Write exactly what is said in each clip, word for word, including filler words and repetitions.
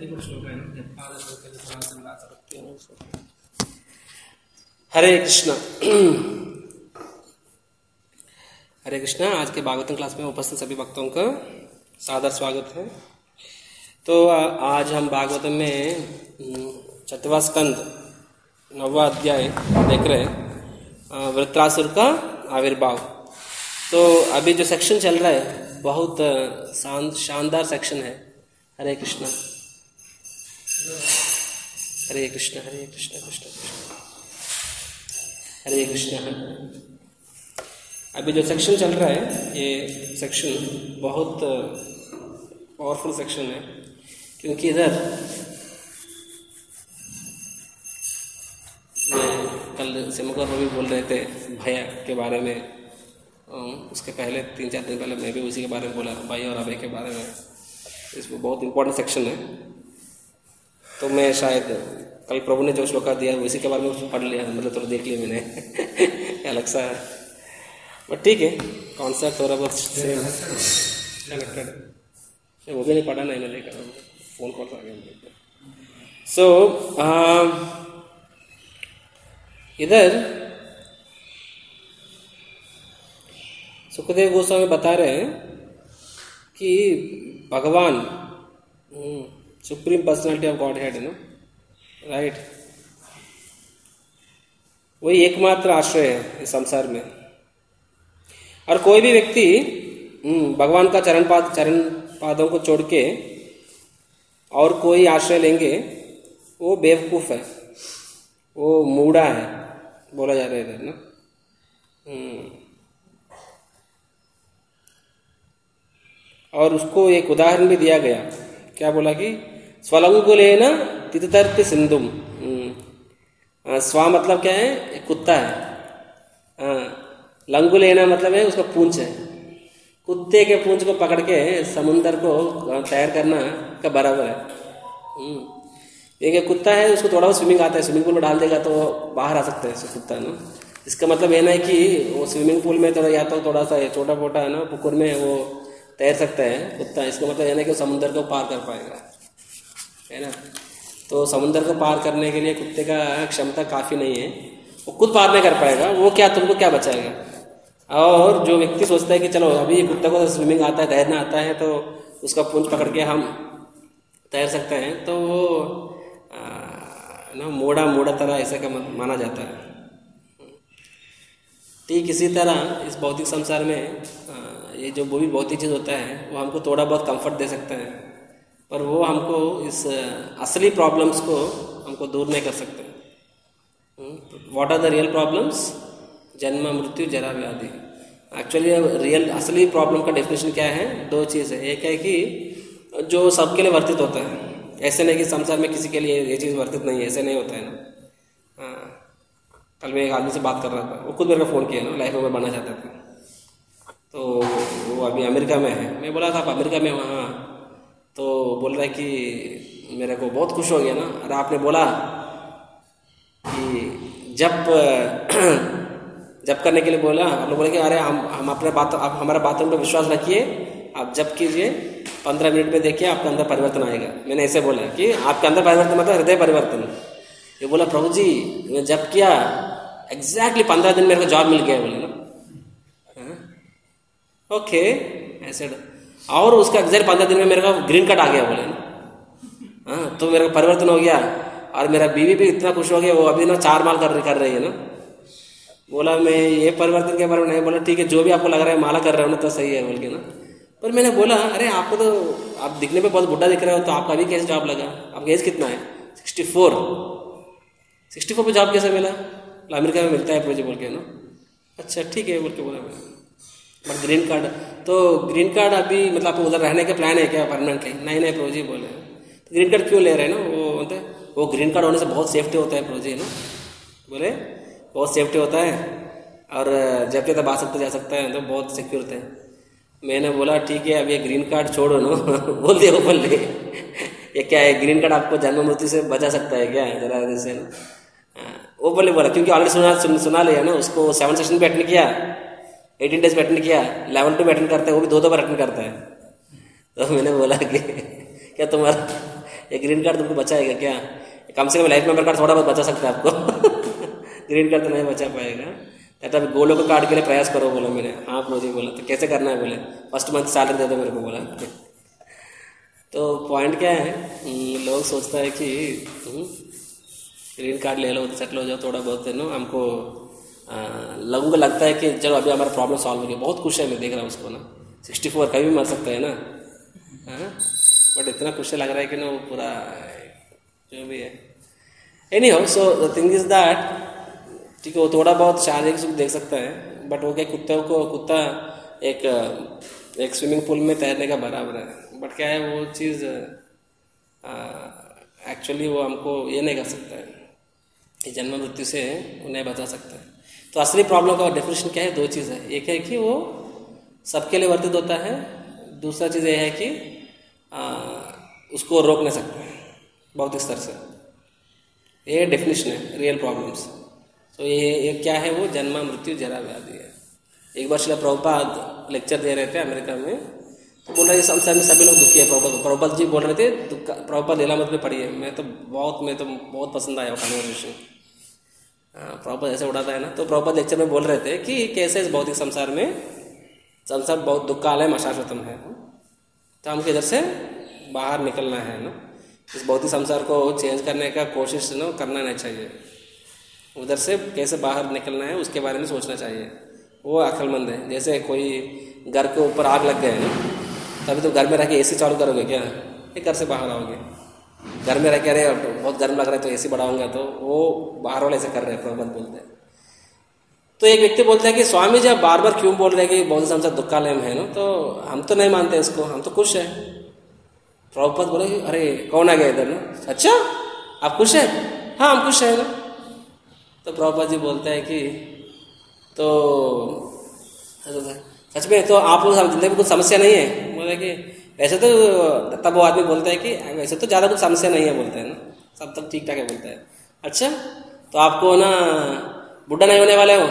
हरे कृष्णा। हरे कृष्णा। आज के भागवतम क्लास में उपस्थित सभी भक्तों का सादर स्वागत है। तो आज हम भागवतम में चतुर्थ स्कंद नौवां अध्याय देख रहे हैं, वृत्रासुर का आविर्भाव। तो अभी जो सेक्शन चल रहा है बहुत शानदार सेक्शन है। हरे कृष्णा हरे कृष्णा हरे कृष्णा कृष्ण कृष्ण हरे कृष्णा। अभी जो सेक्शन चल रहा है ये सेक्शन बहुत पावरफुल सेक्शन है, क्योंकि इधर मैं कल सिमकर भी बोल रहे थे भैया के बारे में, उसके पहले तीन चार दिन पहले मैं भी उसी के बारे में बोला, भाई और अभय के बारे में। इसमें बहुत इंपॉर्टेंट सेक्शन है। तो मैं शायद कल प्रभु ने जो श्लोका दिया उसी के बारे में पढ़ लिया, मतलब थोड़ा देख लिया मैंने अलग सा, बट ठीक है, कॉन्सेप्ट थोड़ा बहुत कनेक्टेड है। वो भी नहीं पढ़ा, नहीं मैंने कहा, फोन कॉल आ गया। सो इधर सुखदेव गोस्वामी बता रहे हैं कि भगवान supreme personality of godhead है ना, राइट, वही एकमात्र आश्रय है इस संसार में। और कोई भी व्यक्ति भगवान का चरण पाद चरण पादों को छोड़ के और कोई आश्रय लेंगे वो बेवकूफ है, वो मूढ़ा है, बोला जा रहा है इधर ना। और उसको एक उदाहरण भी दिया गया, क्या बोला कि स्वलंगुलेन तिततर्क सिंधुम। स्वा मतलब क्या है, एक कुत्ता है। लंगुलेना मतलब है उसका पूंछ है, कुत्ते के पूंछ को पकड़ के समुंदर को तैर करना का बराबर है। एक कुत्ता है, उसको थोड़ा बहुत स्विमिंग आता है, स्विमिंग पूल में डाल देगा तो बाहर आ सकता है ऐसे कुत्ता ना। इसका मतलब ये ना है कि वो स्विमिंग पूल में थोड़ा या तो थोड़ा सा छोटा मोटा है ना पुकुर में वो तैर सकता है कुत्ता। इसका मतलब ये ना कि वो समुंदर को पार कर पाएगा, है ना। तो समुंदर को पार करने के लिए कुत्ते का क्षमता काफ़ी नहीं है, वो खुद पार नहीं कर पाएगा, वो क्या तुमको क्या बचाएगा। और जो व्यक्ति सोचता है कि चलो अभी कुत्ते को स्विमिंग आता है, तैरना आता है, तो उसका पूंछ पकड़ के हम तैर सकते हैं, तो वो ना मोड़ा मोड़ा तरह ऐसा का माना जाता है। ठीक इसी तरह इस भौतिक संसार में आ, ये जो वो भी भौतिक चीज़ होता है वो हमको थोड़ा बहुत कंफर्ट दे सकता है, पर वो हमको इस असली प्रॉब्लम्स को हमको दूर नहीं कर सकते। What are the real problems? जन्म मृत्यु जरा व्याधि। एक्चुअली रियल असली प्रॉब्लम का डेफिनेशन क्या है? दो चीज़ है। एक है कि जो सबके लिए वर्तित होता है, ऐसे नहीं कि संसार में किसी के लिए ये चीज़ वर्तित नहीं है, ऐसे नहीं होता है ना। हाँ, कल मैं एक आदमी से बात कर रहा था, वो खुद मेरे को फ़ोन किया ना, लाइफ में बनना चाहता था, तो वो अभी अमेरिका में है। मैं बोला था आप अमेरिका में वहाँ, तो बोल रहा है कि मेरे को बहुत खुश हो गया ना। अरे आपने बोला कि जब जब करने के लिए बोला, आप लोग बोले कि अरे हम हम अपने बात आप हमारा बातों पर विश्वास रखिए, आप जब कीजिए पंद्रह मिनट में देखिए आपके अंदर परिवर्तन आएगा। मैंने ऐसे बोला कि आपके अंदर परिवर्तन मतलब हृदय परिवर्तन। ये बोला प्रभु जी मैं जब किया एग्जैक्टली पंद्रह दिन मेरे को जॉब मिल गया, बोले ना। ओके ऐसे, और उसका एग्जैक्ट पंद्रह दिन में मेरे को ग्रीन कार्ड आ गया, बोले ना। हाँ, तो मेरा परिवर्तन हो गया और मेरा बीवी भी इतना खुश हो गया, वो अभी ना चार माल कर कर रही है ना। बोला मैं ये परिवर्तन के बारे में नहीं बोला, ठीक है जो भी आपको लग रहा है माला कर रहे हो ना तो सही है बोल के ना। पर मैंने बोला अरे आपको तो आप दिखने में बहुत बुढ़ा दिख रहे हो, तो आपका भी कैसे जॉब लगा? आपका एज कितना है? सिक्सटी फोर सिक्सटी फोर पे जॉब कैसे मिला? अमेरिका में मिलता है प्रोजेक्ट बोल के ना। अच्छा ठीक है बोल के बोला मैं, बट ग्रीन कार्ड तो ग्रीन कार्ड अभी मतलब आपको उधर रहने का प्लान है क्या परमानेंटली? नहीं नहीं प्रो जी बोले, तो ग्रीन कार्ड क्यों ले रहे हैं ना? वो मतलब वो ग्रीन कार्ड होने से बहुत सेफ्टी होता है प्रो जी ना, बोले बहुत सेफ्टी होता है और जब के तब आ सकते जा सकता है, तो बहुत सिक्योर है। मैंने बोला ठीक है अब ये ग्रीन कार्ड छोड़ो ना बोल दिया ऊपर ले। ये क्या है, ग्रीन कार्ड आपको जन्म मृत्यु से बचा सकता है क्या? जरा जैसे ना वो बोले बोला, क्योंकि ऑलरेडी सुना सुन, सुना लिया ना उसको। सेवन सेशन पे अटेंड किया, एटीन डेज पे अटेंड किया, लेवल टू पे अटेंड करता है, वो भी दो दो बार अटेंड करता है। तो मैंने बोला कि क्या तुम्हारा ये ग्रीन कार्ड तुमको बचाएगा क्या? कम से कम लाइफ मेंबर कार्ड थोड़ा बहुत बचा सकता है आपको ग्रीन कार्ड तो नहीं बचा पाएगा। कहता अभी गोलों को कार्ड के लिए प्रयास करो बोला मैंने। हाँ प्रो जी बोला तो कैसे करना है बोले, फर्स्ट मंथ सैलरी दे दो मेरे को बोला। तो पॉइंट क्या है, लोग सोचता है कि ग्रीन कार्ड ले लो, सेटल हो जाओ, थोड़ा बहुत है ना हमको लोगों को लगता है कि चलो अभी हमारा प्रॉब्लम सॉल्व हो गया, बहुत खुश है। मैं देख रहा हूँ उसको ना, सिक्सटी फोर कभी भी मर सकता है ना, बट इतना खुश लग रहा है कि ना वो पूरा जो भी है। Anyhow, so the thing is that, ठीक है वो थोड़ा बहुत शारीरिक सुख देख सकता है, बट वो क्या कुत्ते को कुत्ता एक एक स्विमिंग पूल में तैरने का बराबर है। बट क्या है वो चीज़ एक्चुअली वो हमको ये नहीं कर सकता है, ये जन्म मृत्यु से उन्हें बचा सकता है। तो असली प्रॉब्लम का डेफिनेशन क्या है, दो चीज़ है। एक है कि वो सबके लिए वर्तित होता है, दूसरा चीज़ ये है कि आ, उसको रोक नहीं सकते भौतिक स्तर से। ये डेफिनेशन है रियल प्रॉब्लम्स। तो ये, ये क्या है, वो जन्म मृत्यु जरा व्याधि है। एक बार श्रील प्रभुपाद लेक्चर दे रहे थे अमेरिका में, तो बोल रहे थे संसार में सभी लोग दुखी है। प्रभुपाद प्रभुपाद जी बोल रहे थे प्रभुपाद लीलामृत में पढ़ी है। मैं तो बहुत मैं तो बहुत पसंद आया वो कन्वर्सेशन। प्रभुपाद ऐसे उड़ाता है ना, तो प्रभुपाद लेक्चर में बोल रहे थे कि कैसे इस भौतिक संसार में संसार बहुत दुख कालयम अशाश्वतम है, तो हमको इधर से बाहर निकलना है ना। इस भौतिक संसार को चेंज करने का कोशिश ना करना नहीं चाहिए, उधर से कैसे बाहर निकलना है उसके बारे में सोचना चाहिए। वो अक्लमंद है। जैसे कोई घर के ऊपर आग लग गए ना, तभी तो घर में रह के एसी चालू करोगे क्या? ये घर से बाहर आओगे। घर में रह के अरे बहुत गर्म लग रहा है तो एसी बढ़ाऊंगा, तो वो बाहर वाले ऐसे कर रहे हैं, प्रबंध बोलते हैं। तो एक व्यक्ति बोलता है कि स्वामी जी आप बार बार क्यों बोल रहे हैं कि बहुत संसार दुखालय है ना, तो हम तो नहीं मानते इसको, हम तो खुश है। प्रभुपाद बोले अरे कौन आ गया इधर ना, अच्छा आप खुश है? हाँ हम खुश है ना। तो प्रभुपाद जी बोलते हैं कि तो सच में तो आप लोग जिंदगी में कुछ समस्या नहीं है? बोले कि वैसे तो, तब वो आदमी बोलता है कि वैसे तो ज़्यादा कुछ समस्या नहीं है, बोलते हैं ना, सब तक ठीक ठाक है, बोलता है। अच्छा तो आपको ना बुढ़ा नहीं होने वाले हो?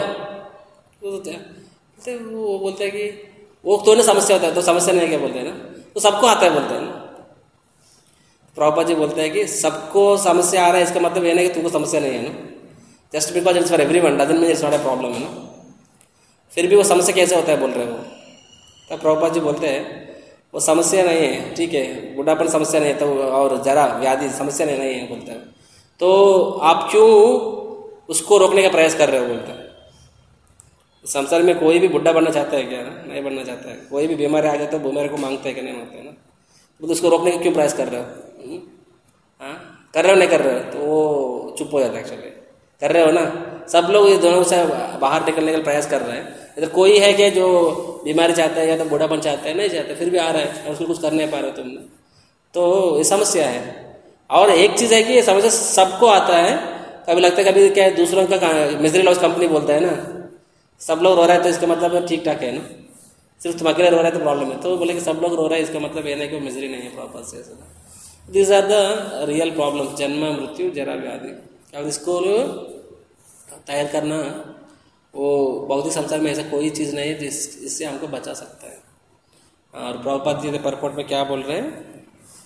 तो वो बोलते हैं कि वो तो ना समस्या होता है, तो समस्या नहीं है क्या? बोलते हैं ना, तो सबको आता है, बोलते हैं ना। प्रभुपाद जी बोलते हैं कि सबको समस्या आ रहा है इसका मतलब ये नहीं कि तुमको समस्या नहीं है ना। Just because it's for everyone doesn't mean it's not a problem है ना। फिर भी वो समस्या कैसे होता है बोल रहे हो? तो प्रभुपाद जी बोलते हैं वो समस्या नहीं है, ठीक है, बुढ़ापन समस्या नहीं है, तो और जरा व्याधि समस्या नहीं, नहीं है, बोलते हैं। तो आप क्यों उसको रोकने का प्रयास कर रहे हो? बोलते हैं संसार में कोई भी बुढ़ा बनना चाहता है क्या? नहीं बनना चाहता है। कोई भी बीमारी आ जाए तो बीमारी को मांगता है कि नहीं मांगता है ना, तो उसको रोकने का क्यों प्रयास कर रहे हो? हाँ कर रहे हो नहीं कर रहे हो? तो वो चुप हो जाता है। एक्चुअली कर रहे हो ना, सब लोग ये दोनों से बाहर निकलने का प्रयास कर रहे हैं। इधर कोई है कि जो बीमारी चाहता है या तो बूढ़ापन चाहता है, नहीं चाहता, फिर भी आ रहा है और उसको कुछ कर नहीं पा रहे हो तुम, तो ये समस्या है। और एक चीज़ है कि ये समस्या सबको आता है। कभी लगता है कभी क्या है, दूसरों का मिजरी लॉस कंपनी बोलता है ना, सब लोग रो रहा है तो इसका मतलब ठीक ठाक है ना, सिर्फ तुम अकेले रो रहा है तो प्रॉब्लम है। तो बोले कि सब लोग रो रहा है इसका मतलब ये नहीं कि वो मिजरी नहीं है प्रॉपर से। These are the real problem, जन्म मृत्यु जरा व्याधि। अब इसको तैयार करना, वो भौतिक संसार में ऐसा कोई चीज़ नहीं है जिस इससे हमको बचा सकता है। और प्रभुपाद जी परपोर्ट में क्या बोल रहे हैं?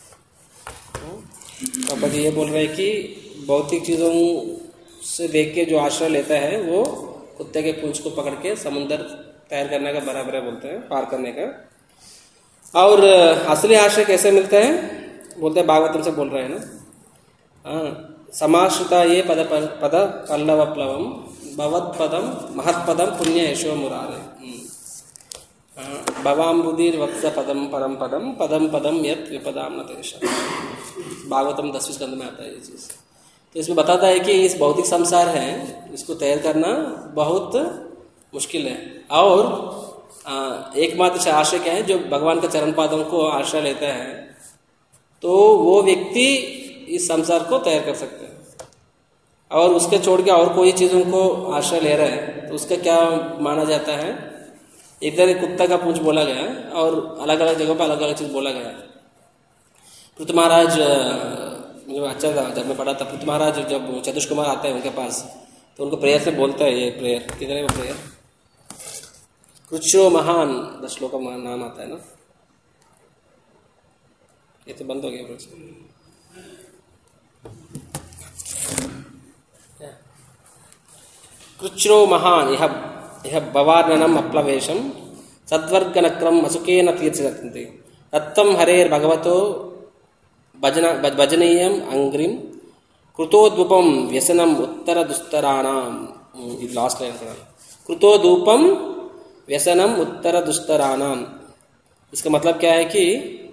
प्रभुपाद जी ये बोल रहे हैं कि भौतिक चीज़ों से देख के जो आश्रय लेता है वो कुत्ते के पूंछ को पकड़ के समुद्र तैयार करने का बराबर है, बोलते हैं, पार करने का। और असली आश्रय कैसे मिलता है? बोलते हैं भागवतम से बोल रहे हैं ना, हाँ समाश्रिता ये पद पद पल्लवप्लवम भवत पदम महत्पदम पुण्य यशो मुरारे भवाम्बुदीर वत्स पदम परम पदम पदम पदम यत विपदाम न तेषां। भागवतम दसवीं स्कंद में आता है ये चीज़। तो इसमें बताता है कि इस भौतिक संसार है, इसको तैयार करना बहुत मुश्किल है। और एकमात्र आश्रय क्या है? जो भगवान के चरण पादों को आश्रय लेता है तो वो व्यक्ति इस संसार को तैयार कर सकते हैं। और उसके छोड़ के और कोई चीज़ों को आश्रय ले रहा है तो उसका क्या माना जाता है? इधर एक कुत्ता का पूंछ बोला गया और अलग अलग जगहों पर अलग अलग चीज़ बोला गया। पृथु महाराज जो अच्छा था, जब मैं पढ़ा था, पृथु महाराज जब चतुष कुमार आते हैं उनके पास तो उनको प्रेयर से बोलता है, ये प्रेयर किधर है? वो प्रेयर कृच्छो महान दस श्लोक का नाम आता है ना, ये तो बंद हो गया। कृच्छ्रो महान यह यह भवार्णनम अप्लवेशम सद्वर्गनक्रम असुकेन तीर्थितन्ति तत्तम हरेर भगवतो भजन भजनीयम अंग्रिम कृतोद्भुपम व्यसनम उत्तर दुस्तराणाम. ఇది లాస్ట్ లైన్ అక్కడ. कृतोद्भुपम व्यसनम उत्तर दुस्तराणाम. इसका मतलब क्या है कि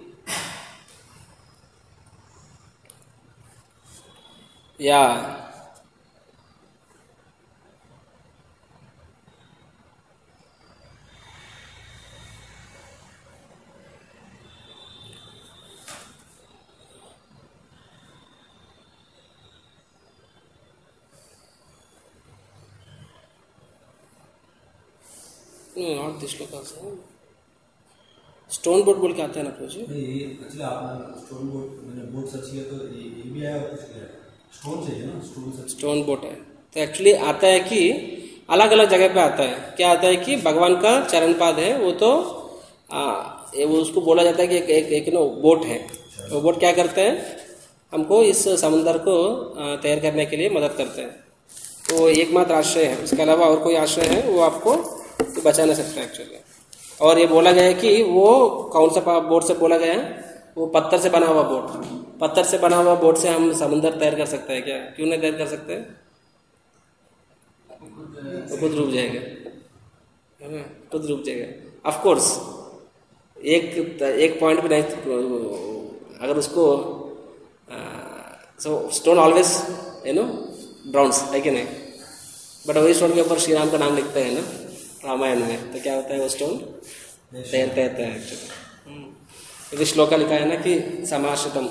या नॉट दिस श्लोक आल्सो स्टोन बोर्ड बोल के आता है ना प्रोजी. एक्चुअली आपने स्टोन बोर्ड मैंने बोर्ड सर्च किया तो ये भी आया कुछ स्टोन चाहिए ना. स्टोन स्टोन बोर्ड है तो एक्चुअली आता है कि अलग अलग जगह पे आता है. क्या आता है कि भगवान का चरण पाद है वो तो आ, वो उसको बोला जाता है कि एक एक, एक नो बोट है. वो बोट क्या करते हैं हमको इस समुद्र को तैयार करने के लिए मदद करते हैं. तो एकमात्र आश्रय है. उसके अलावा और कोई आश्रय है वो आपको तो बचा नहीं सकता एक्चुअली. और ये बोला गया है कि वो कौन सा बोट से बोला गया है वो पत्थर से बना हुआ बोट. पत्थर से बना हुआ बोट से हम समुद्र तैयार कर सकते हैं क्या? क्यों नहीं तैयार कर सकते? तो खुद डूब जाएगा है ना. खुद डूब जाएगा ऑफ कोर्स. एक एक पॉइंट पे नहीं अगर उसको so stone always you know drowns है कि नहीं. बट वही स्टोन के ऊपर श्री राम का नाम लिखते हैं ना रामायण में तो क्या होता है वो स्टोन तैरते रहते हैं एक्चुअली. इस श्लोक का लिखा है ना कि समाश्रितम.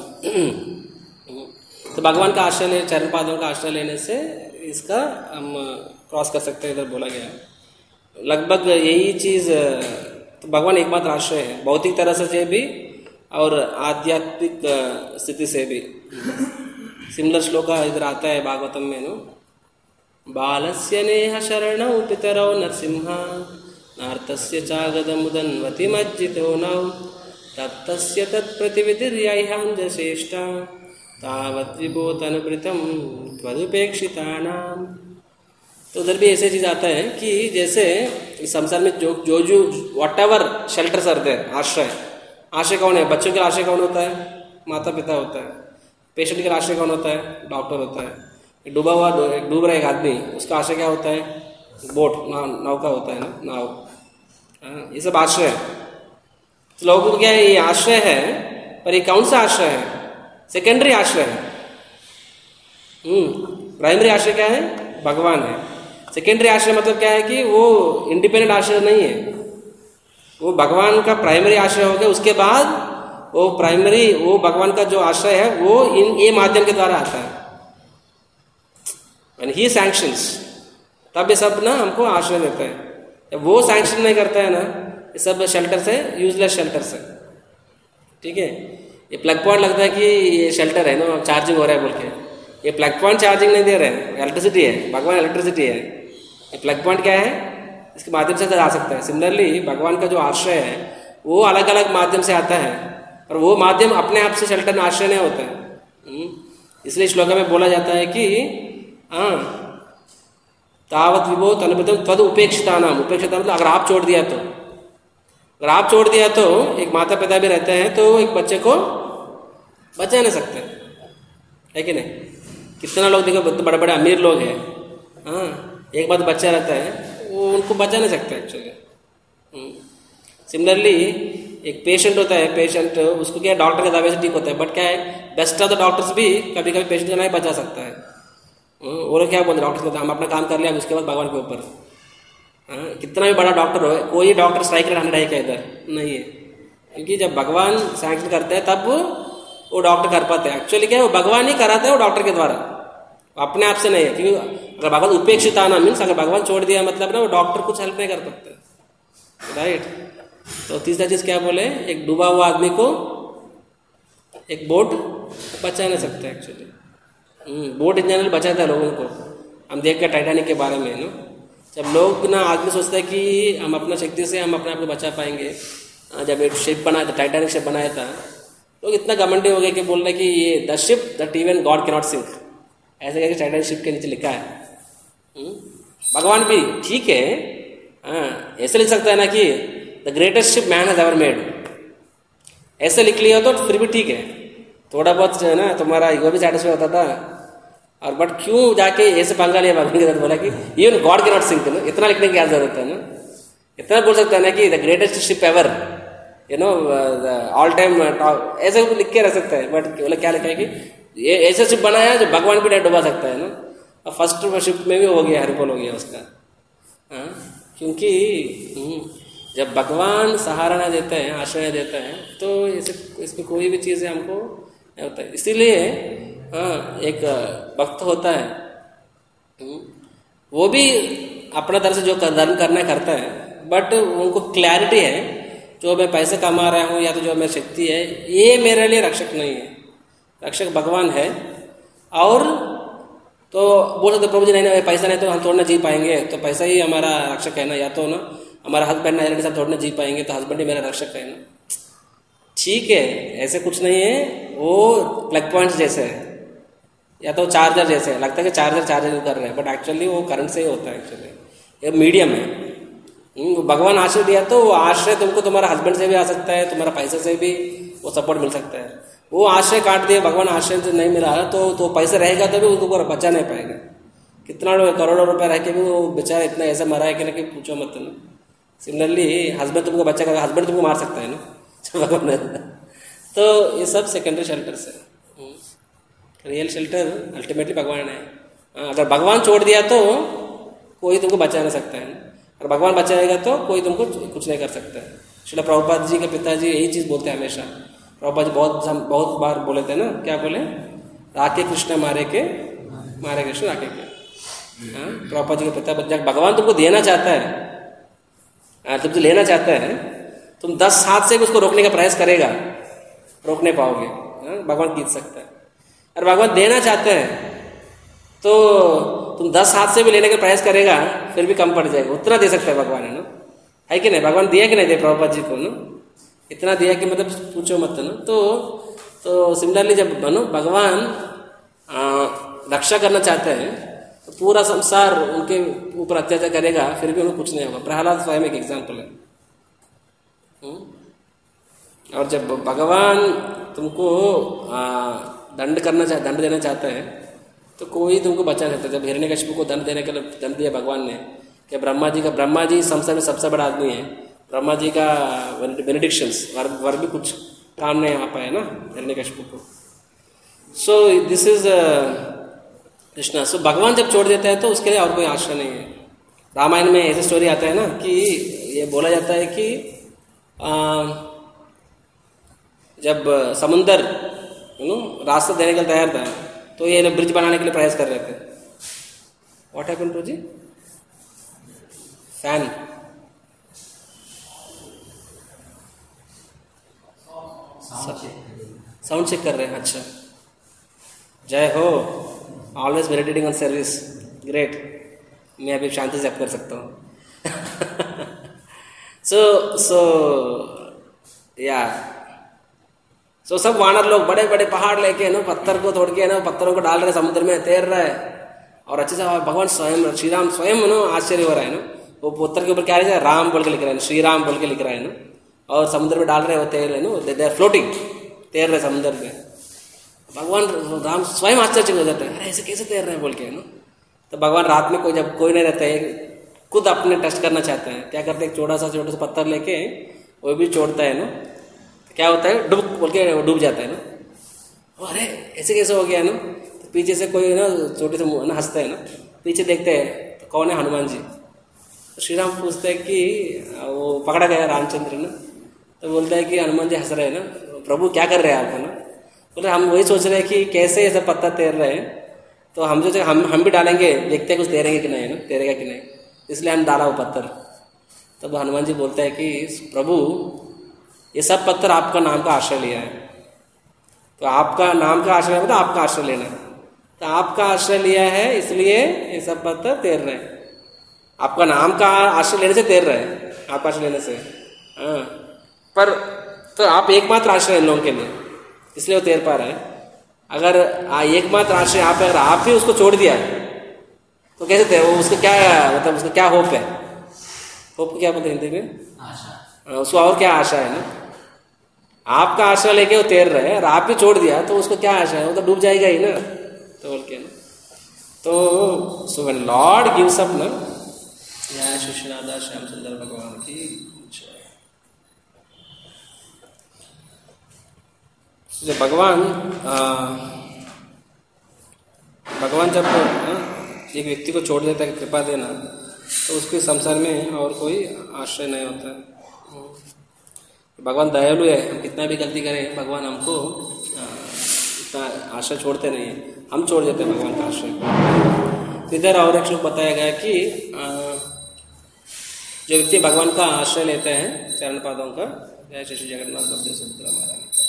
तो भगवान का आश्रय ले चरण पादों का आश्रय लेने से इसका हम क्रॉस कर सकते हैं. इधर बोला गया लगभग यही चीज. तो भगवान एकमात्र आश्रय है भौतिक तरह से भी और आध्यात्मिक स्थिति से भी. सिमिलर श्लोक इधर आता है भागवतम में नो. बालस्य नेह शरणौ पितरौ नरसिंहा नार्तस्य चागदमुदन्वति मज्जितो नौ तप्तस्य तत्प्रतिविधिर्यैहाञ्जश्रेष्ठा तावत् विभूतनुवृतं त्वदुपेक्षितानां. तो उधर भी ऐसे चीज आता है कि जैसे इस संसार में जो जो जो whatever shelters are there आश्रय. आश्रय कौन है? बच्चों के आश्रय कौन होता है? माता पिता होता है. पेशेंट के आश्रय कौन होता है? डॉक्टर होता है. डूबा हुआ डूब रहा एक आदमी उसका आश्रय क्या होता है? बोट नाव का होता है ना नाव. ये सब आश्रय है. तो लोगों को क्या है ये आश्रय है पर ये कौन सा आश्रय है? सेकेंडरी आश्रय है. हम्म प्राइमरी आश्रय क्या है? भगवान है. सेकेंडरी आश्रय मतलब क्या है कि वो इंडिपेंडेंट आश्रय नहीं है. वो भगवान का प्राइमरी आश्रय हो गया. उसके बाद वो प्राइमरी वो भगवान का जो आश्रय है वो इन ये माध्यम के द्वारा आता है. And he sanctions तब ये सब ना हमको आश्रय देता है. जब वो सैंक्शन नहीं करता है ना ये सब शेल्टर से यूजलेस शेल्टर से. ठीक है. ये प्लग पॉइंट लगता है कि ये शेल्टर है ना चार्जिंग हो रहा है बोल के. ये प्लग पॉइंट चार्जिंग नहीं दे रहे हैं. इलेक्ट्रिसिटी है. भगवान इलेक्ट्रिसिटी है. ये प्लग पॉइंट क्या है? इसके माध्यम से जा सकता है. सिमिलरली भगवान का जो आश्रय है वो अलग अलग माध्यम से आता है और वो माध्यम अपने आप से शेल्टर में आश्रय नहीं होता है. इसलिए श्लोक में बोला जाता है कि हाँ तावत विभो तनुवृतम तद उपेक्षिता नाम. उपेक्षिता मतलब अगर आप छोड़ दिया तो अगर आप छोड़ दिया तो एक माता पिता भी रहते हैं तो एक बच्चे को बचा नहीं सकते है कि नहीं. कितना लोग देखो बड़े बड़े अमीर लोग हैं हाँ एक बार बच्चा रहता है वो उनको बचा नहीं सकता एक्चुअली. सिमिलरली एक पेशेंट होता है. पेशेंट उसको क्या डॉक्टर के दवाई से ठीक होता है बट क्या है बेस्ट ऑफ द डॉक्टर्स भी कभी कभी पेशेंट को नहीं बचा सकता है. वो लोग क्या बोलते डॉक्टर हम अपना काम कर लिया उसके बाद भगवान के ऊपर. कितना भी बड़ा डॉक्टर हो कोई डॉक्टर स्ट्राइक रेट हंड्रेड है क्या? इधर नहीं है. क्योंकि जब भगवान सैंक्शन करते हैं तब वो डॉक्टर कर पाते हैं. एक्चुअली क्या है वो भगवान ही कराते हैं वो डॉक्टर के द्वारा अपने आप से नहीं है. क्योंकि अगर भगवान उपेक्षित आना मीन्स अगर भगवान छोड़ दिया मतलब ना वो डॉक्टर कुछ हेल्प नहीं कर सकते. राइट. तो तीसरा चीज क्या बोले एक डूबा हुआ आदमी को एक बोट बचा नहीं सकता एक्चुअली. बोट इन जनरल बचाता है लोगों को. हम देख के टाइटैनिक के बारे में नो जब लोग ना आदमी सोचता है कि हम अपना शक्ति से हम अपने आप को बचा पाएंगे. जब एक शिप बनाया था टाइटैनिक शिप बनाया था लोग इतना घमंडी हो गए कि बोल रहे कि ये the ship that even God cannot sink. ऐसे करके टाइटैनिक शिप के नीचे लिखा है. भगवान भी ठीक है, हाँ ऐसे लिख सकता है ना कि the greatest ship man has ever made, ऐसे लिख लिया तो फिर भी ठीक है, थोड़ा बहुत जो है ना तुम्हारा ईगो भी सेटिस्फाई होता था। और बट क्यों जाके ऐसे पंगा लिया भगवान के साथ, बोला कि even God cannot sink ना, इतना लिखने की क्या जरूरत है ना, इतना बोल सकता है ना कि the greatest ship ever, you know all time, ऐसे लिख के रह सकता है। बट बोला क्या लिखा है कि ये ऐसे शिप बनाया जो भगवान भी डुबा सकता है ना, और फर्स्ट शिप में भी हो गया, हरिपोल हो गया उसका। हाँ, क्योंकि जब भगवान सहारा न देते हैं, आश्रय देते हैं, तो इसे इसमें कोई भी चीज़ हमको नहीं होता है। इसीलिए हाँ एक भक्त होता है, वो भी अपना तरफ से जो धर्म करना करता है, बट उनको क्लैरिटी है जो मैं पैसे कमा रहा हूँ या तो जो मेरी शक्ति है, ये मेरे लिए रक्षक नहीं है, रक्षक भगवान है। और तो बोल सकते प्रभु जी नहीं ना, पैसा नहीं तो हम थोड़ा ना जी पाएंगे, तो पैसा ही हमारा रक्षक है ना, या तो ना हमारा हस्बैंड ना के साथ थोड़ा ना जी पाएंगे, तो हस्बैंड ही मेरा रक्षक है ना। ठीक है, ऐसे कुछ नहीं है, वो प्लग पॉइंट्स जैसे है या तो चार्जर जैसे है, लगता है कि चार्जर चार्जर कर रहे हैं, बट एक्चुअली वो करंट से ही होता है, एक्चुअली ये मीडियम है। भगवान आश्रय दिया तो वो आश्रय तुमको तुम्हारा हस्बैंड से भी आ सकता है, तुम्हारा पैसे से भी वो सपोर्ट मिल सकता है। वो आश्रय काट दिया, भगवान आश्रय से नहीं मिला तो तो पैसे रहेगा तो भी उसको बचा नहीं पाएगा। कितना करोड़ों रुपए रह के भी वो बेचारा इतना ऐसा मरा है कि ना कि पूछो मत ना। सिमिलरली हस्बैंड तुमको बच्चा का हस्बैंड तुमको मार सकता है ना भगवान। तो ये सब सेकेंडरी शेल्टर्स है, रियल शेल्टर अल्टीमेटली भगवान है। अगर भगवान छोड़ दिया तो कोई तुमको बचा नहीं सकता है, और भगवान बचाएगा तो कोई तुमको कुछ नहीं कर सकता है। श्रील प्रभुपाद जी के पिताजी यही चीज़ बोलते हैं हमेशा। प्रभुपाद जी बहुत बहुत बार बोले थे ना, क्या बोले, राके कृष्ण मारे के मारे कृष्ण राके के। हाँ, प्रभुपाद जी के पिता, जब भगवान तुमको देना चाहता है, तुमसे लेना चाहता है, तुम दस हाथ से भी उसको रोकने का प्रयास करेगा, रोक नहीं पाओगे। भगवान जीत सकता है। और भगवान देना चाहते हैं तो तुम दस हाथ से भी लेने का प्रयास करेगा, फिर भी कम पड़ जाएगा, उतना दे सकता है भगवान, है ना, है कि नहीं। भगवान दिया कि नहीं दिया प्रभुपाद जी को ना, इतना दिया कि मतलब पूछो मत ना। तो तो सिमिलरली जब बनो भगवान रक्षा करना चाहते हैं तो पूरा संसार उनके ऊपर अत्याचार करेगा, फिर भी उनको कुछ नहीं होगा। प्रहलाद स्वयं एक एग्जाम्पल है। और जब भगवान तुमको दंड करना चाह दंड देना चाहता है तो कोई तुमको बचा नहीं सकता। जब हिरण्यकशिपु को दंड देने के लिए दंड दिया भगवान ने, कि ब्रह्मा जी का, ब्रह्मा जी संसार में सबसे बड़ा आदमी है, ब्रह्मा जी का बेनेडिक्शंस वर, वर भी कुछ काम नहीं आ पाया ना हिरण्यकशिपु को। So this is Krishna. So भगवान जब छोड़ देता है तो उसके लिए और कोई आश्रय नहीं है। रामायण में ऐसे स्टोरी आता है ना कि ये बोला जाता है कि आ, जब समुंदर यू नो रास्ता देने के लिए तैयार था तो ये ब्रिज बनाने के लिए प्रयास कर रहे थे। What happened to ji? Fan sound check कर रहे हैं। अच्छा, जय हो, always meditating on service, great. मैं अभी शांति से कर सकता हूँ। सो सो या सो सब वानर लोग बड़े बड़े पहाड़ लेके ना पत्थर को तोड़ के ना पत्थरों को डाल रहे, समुद्र में तैर रहा है, और अच्छे से भगवान स्वयं श्री राम स्वयं ना आश्चर्य हो रहा है ना। वो पत्थर के ऊपर क्या है, राम बोल के लिख रहा है, श्री राम बोल के लिख रहा है ना, और समुद्र में डाल रहे वो तैर रहे ना, दे आर फ्लोटिंग, तैर रहे समुद्र में। भगवान राम स्वयं आश्चर्य हो जाता है, अरे ऐसे कैसे तैर रहे हैं बोल के ना। तो भगवान रात में कोई जब कोई नहीं रहता है, खुद अपने टेस्ट करना चाहते हैं, क्या करते हैं, छोटा सा छोटा सा पत्थर लेके वो भी छोड़ता है ना, क्या होता है, डूब बोल के डूब जाता है ना। अरे ऐसे कैसे हो गया ना। तो पीछे से कोई ना छोटे से ना हंसता है ना, पीछे देखते हैं तो कौन है, हनुमान जी। तो श्री राम पूछते हैं कि वो पकड़ा गया रामचंद्र ना, तो बोलता है कि हनुमान जी हंस रहे हैं ना, प्रभु क्या कर रहे हैं आप ना। बोले हम वही सोच रहे हैं कि कैसे ऐसा पत्थर तैर रहे हैं, तो हम जो हम हम भी डालेंगे, देखते हैं कुछ तैरेंगे कि नहीं ना, तैरेगा कि नहीं, इसलिए हम डाला वो पत्थर। तब हनुमान जी बोलता है कि प्रभु ये सब पत्थर आपका नाम का आश्रय लिया है, तो आपका नाम का आश्रय मतलब आपका आश्रय लेना है, तो आपका आश्रय लिया है इसलिए ये सब पत्थर तैर रहे हैं। आपका नाम का आश्रय लेने से तैर रहे हैं, आपका आश्रय लेने से। हाँ, पर तो आप एकमात्र आश्रय इन लोगों के लिए, इसलिए वो तैर पा रहे हैं। अगर एकमात्र आश्रय आप अगर आप ही उसको छोड़ दिया तो कैसे थे वो, उसका क्या मतलब उसका क्या होप है, होप क्या बोलते हैं हिंदी में, आशा। उसको और क्या आशा है ना, आपका आशा लेके वो तैर रहे हैं और आप भी छोड़ दिया तो उसको क्या आशा है, वो तो डूब जाएगा ही ना, तो बोल के ना। तो so when Lord gives up ना, या शिशुनादा श्याम सुंदर भगवान की जय। जब भगवान आ, भगवान जब आ, एक व्यक्ति को छोड़ देता है कृपा देना, तो उसके संसार में और कोई आश्रय नहीं होता है। भगवान दयालु है, हम कितना भी गलती करें भगवान हमको इतना आश्रय छोड़ते नहीं है, हम छोड़ देते हैं भगवान का आश्रय। इधर और एक श्लोक बताया गया कि आ, जो व्यक्ति भगवान का आश्रय लेते हैं चरण पादों का, जय श्री जगन्नाथ बलदेव सुभद्रा महारानी का,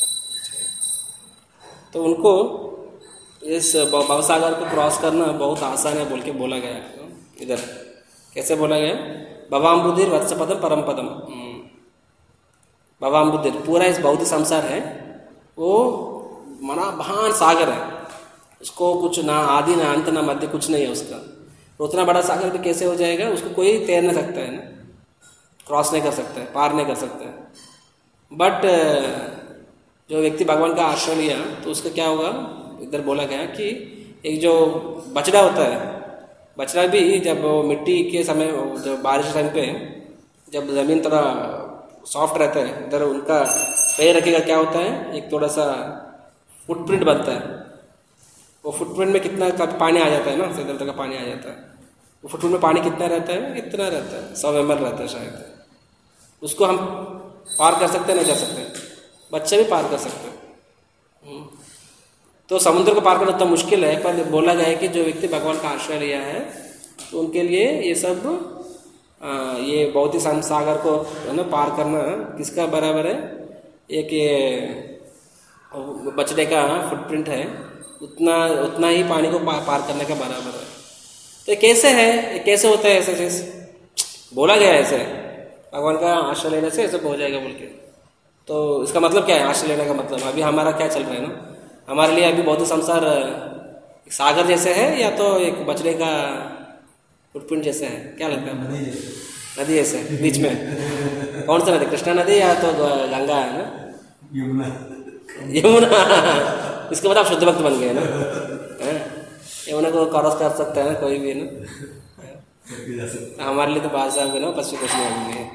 तो उनको इस भवसागर को क्रॉस करना बहुत आसान है बोल के बोला गया। इधर कैसे बोला गया, भवाम्बुधिर वत्सपदम परम पदम, भवाम्बुधिर पूरा इस भौतिक संसार है वो मना महान सागर है, उसको कुछ ना आदि ना अंत ना मध्य कुछ नहीं है उसका। तो उतना बड़ा सागर भी कैसे हो जाएगा, उसको कोई तैर नहीं सकता है ना, क्रॉस नहीं कर सकता है, पार नहीं कर सकता है। बट जो व्यक्ति भगवान का आश्रय लिया तो उसका क्या होगा, इधर बोला गया कि एक जो बछड़ा होता है, बछड़ा भी जब वो मिट्टी के समय, जब बारिश टाइम पे जब जमीन थोड़ा सॉफ्ट रहता है, इधर उनका पैर रखेगा, क्या होता है एक थोड़ा सा फुटप्रिंट बनता है। वो फुटप्रिंट में कितना पानी आ जाता है ना, इधर तक का पानी आ जाता है। वो फुटप्रिंट में पानी कितना रहता है, इतना रहता है, सौ एम एल रहता है शायद। उसको हम पार कर सकते हैं, नहीं कर सकते, बच्चे भी पार कर सकते हैं। तो समुद्र को पार करना तो मुश्किल है, पर बोला गया है कि जो व्यक्ति भगवान का आश्रय लिया है तो उनके लिए ये सब आ, ये भौतिक सागर को है ना पार करना किसका बराबर है, एक ये बछड़े का फुटप्रिंट है, उतना उतना ही पानी को पार, पार करने का बराबर है। तो ये कैसे है, ये कैसे होता है ऐसे चीज, बोला गया है ऐसे भगवान का आश्रय लेने से ऐसे हो जाएगा बोल के। तो इसका मतलब क्या है आश्रय लेने का मतलब, अभी हमारा क्या चल रहा है ना, हमारे लिए अभी भौतिक संसार एक सागर जैसे है या तो एक बछड़े का फुटप्रिंट जैसे है, क्या लगता है, नदी जैसे बीच में, कौन सा नदी, कृष्णा नदी या तो गंगा है ना, यमुना, यमुना इसके बाद आप शुद्ध भक्त बन गए ना, यमुना को क्रॉस कर सकते हैं ना कोई भी ना, हमारे लिए तो बात साहब है ना, पश्चिम कुछ नहीं होंगे।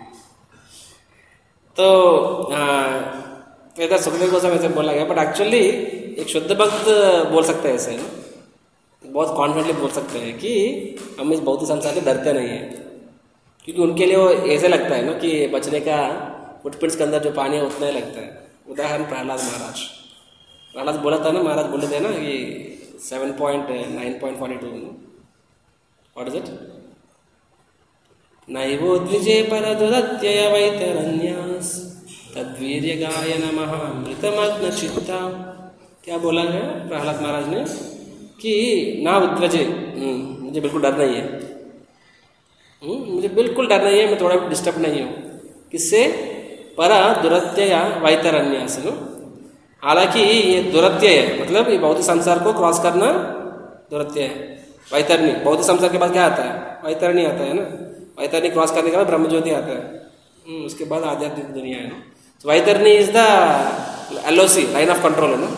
तो इधर सुखदेव गोस्वामी ऐसे बोला गया, बट एक्चुअली एक शुद्ध भक्त बोल सकते हैं ऐसे ना, बहुत कॉन्फिडेंटली बोल सकते हैं कि हम इस भौतिक संसार से डरते नहीं है, क्योंकि उनके लिए वो ऐसे लगता है ना कि बचने का फुटप्रिंट्स के अंदर जो पानी है उतना ही लगता है। उदाहरण प्रहलाद महाराज, प्रहलाद बोला था ना, महाराज बोले थे ना कि seven point nine point forty two what is it, नैवो द्विजे परदुरत्यय वैतरन्यास तद्वीर्य गायन महामृतमग्न चित्ता। क्या बोला है प्रहलाद महाराज ने कि ना उद्वजे, मुझे बिल्कुल डर नहीं है, मुझे बिल्कुल डर नहीं है, मैं थोड़ा डिस्टर्ब नहीं हूँ, किससे, पर दुरत्यय वैतरन्यास। हालांकि ये दुरत्यय है, मतलब ये भौतिक संसार को क्रॉस करना दुरत्यय है। वैतरणी, भौतिक संसार के बाद क्या आता है, वैतरणी आता है ना, वैतरणी क्रॉस करने के बाद ब्रह्मज्योति आता है, उसके बाद आध्यात्मिक दुनिया है ना। तो Vaitarani is the L O C, line of control है ना,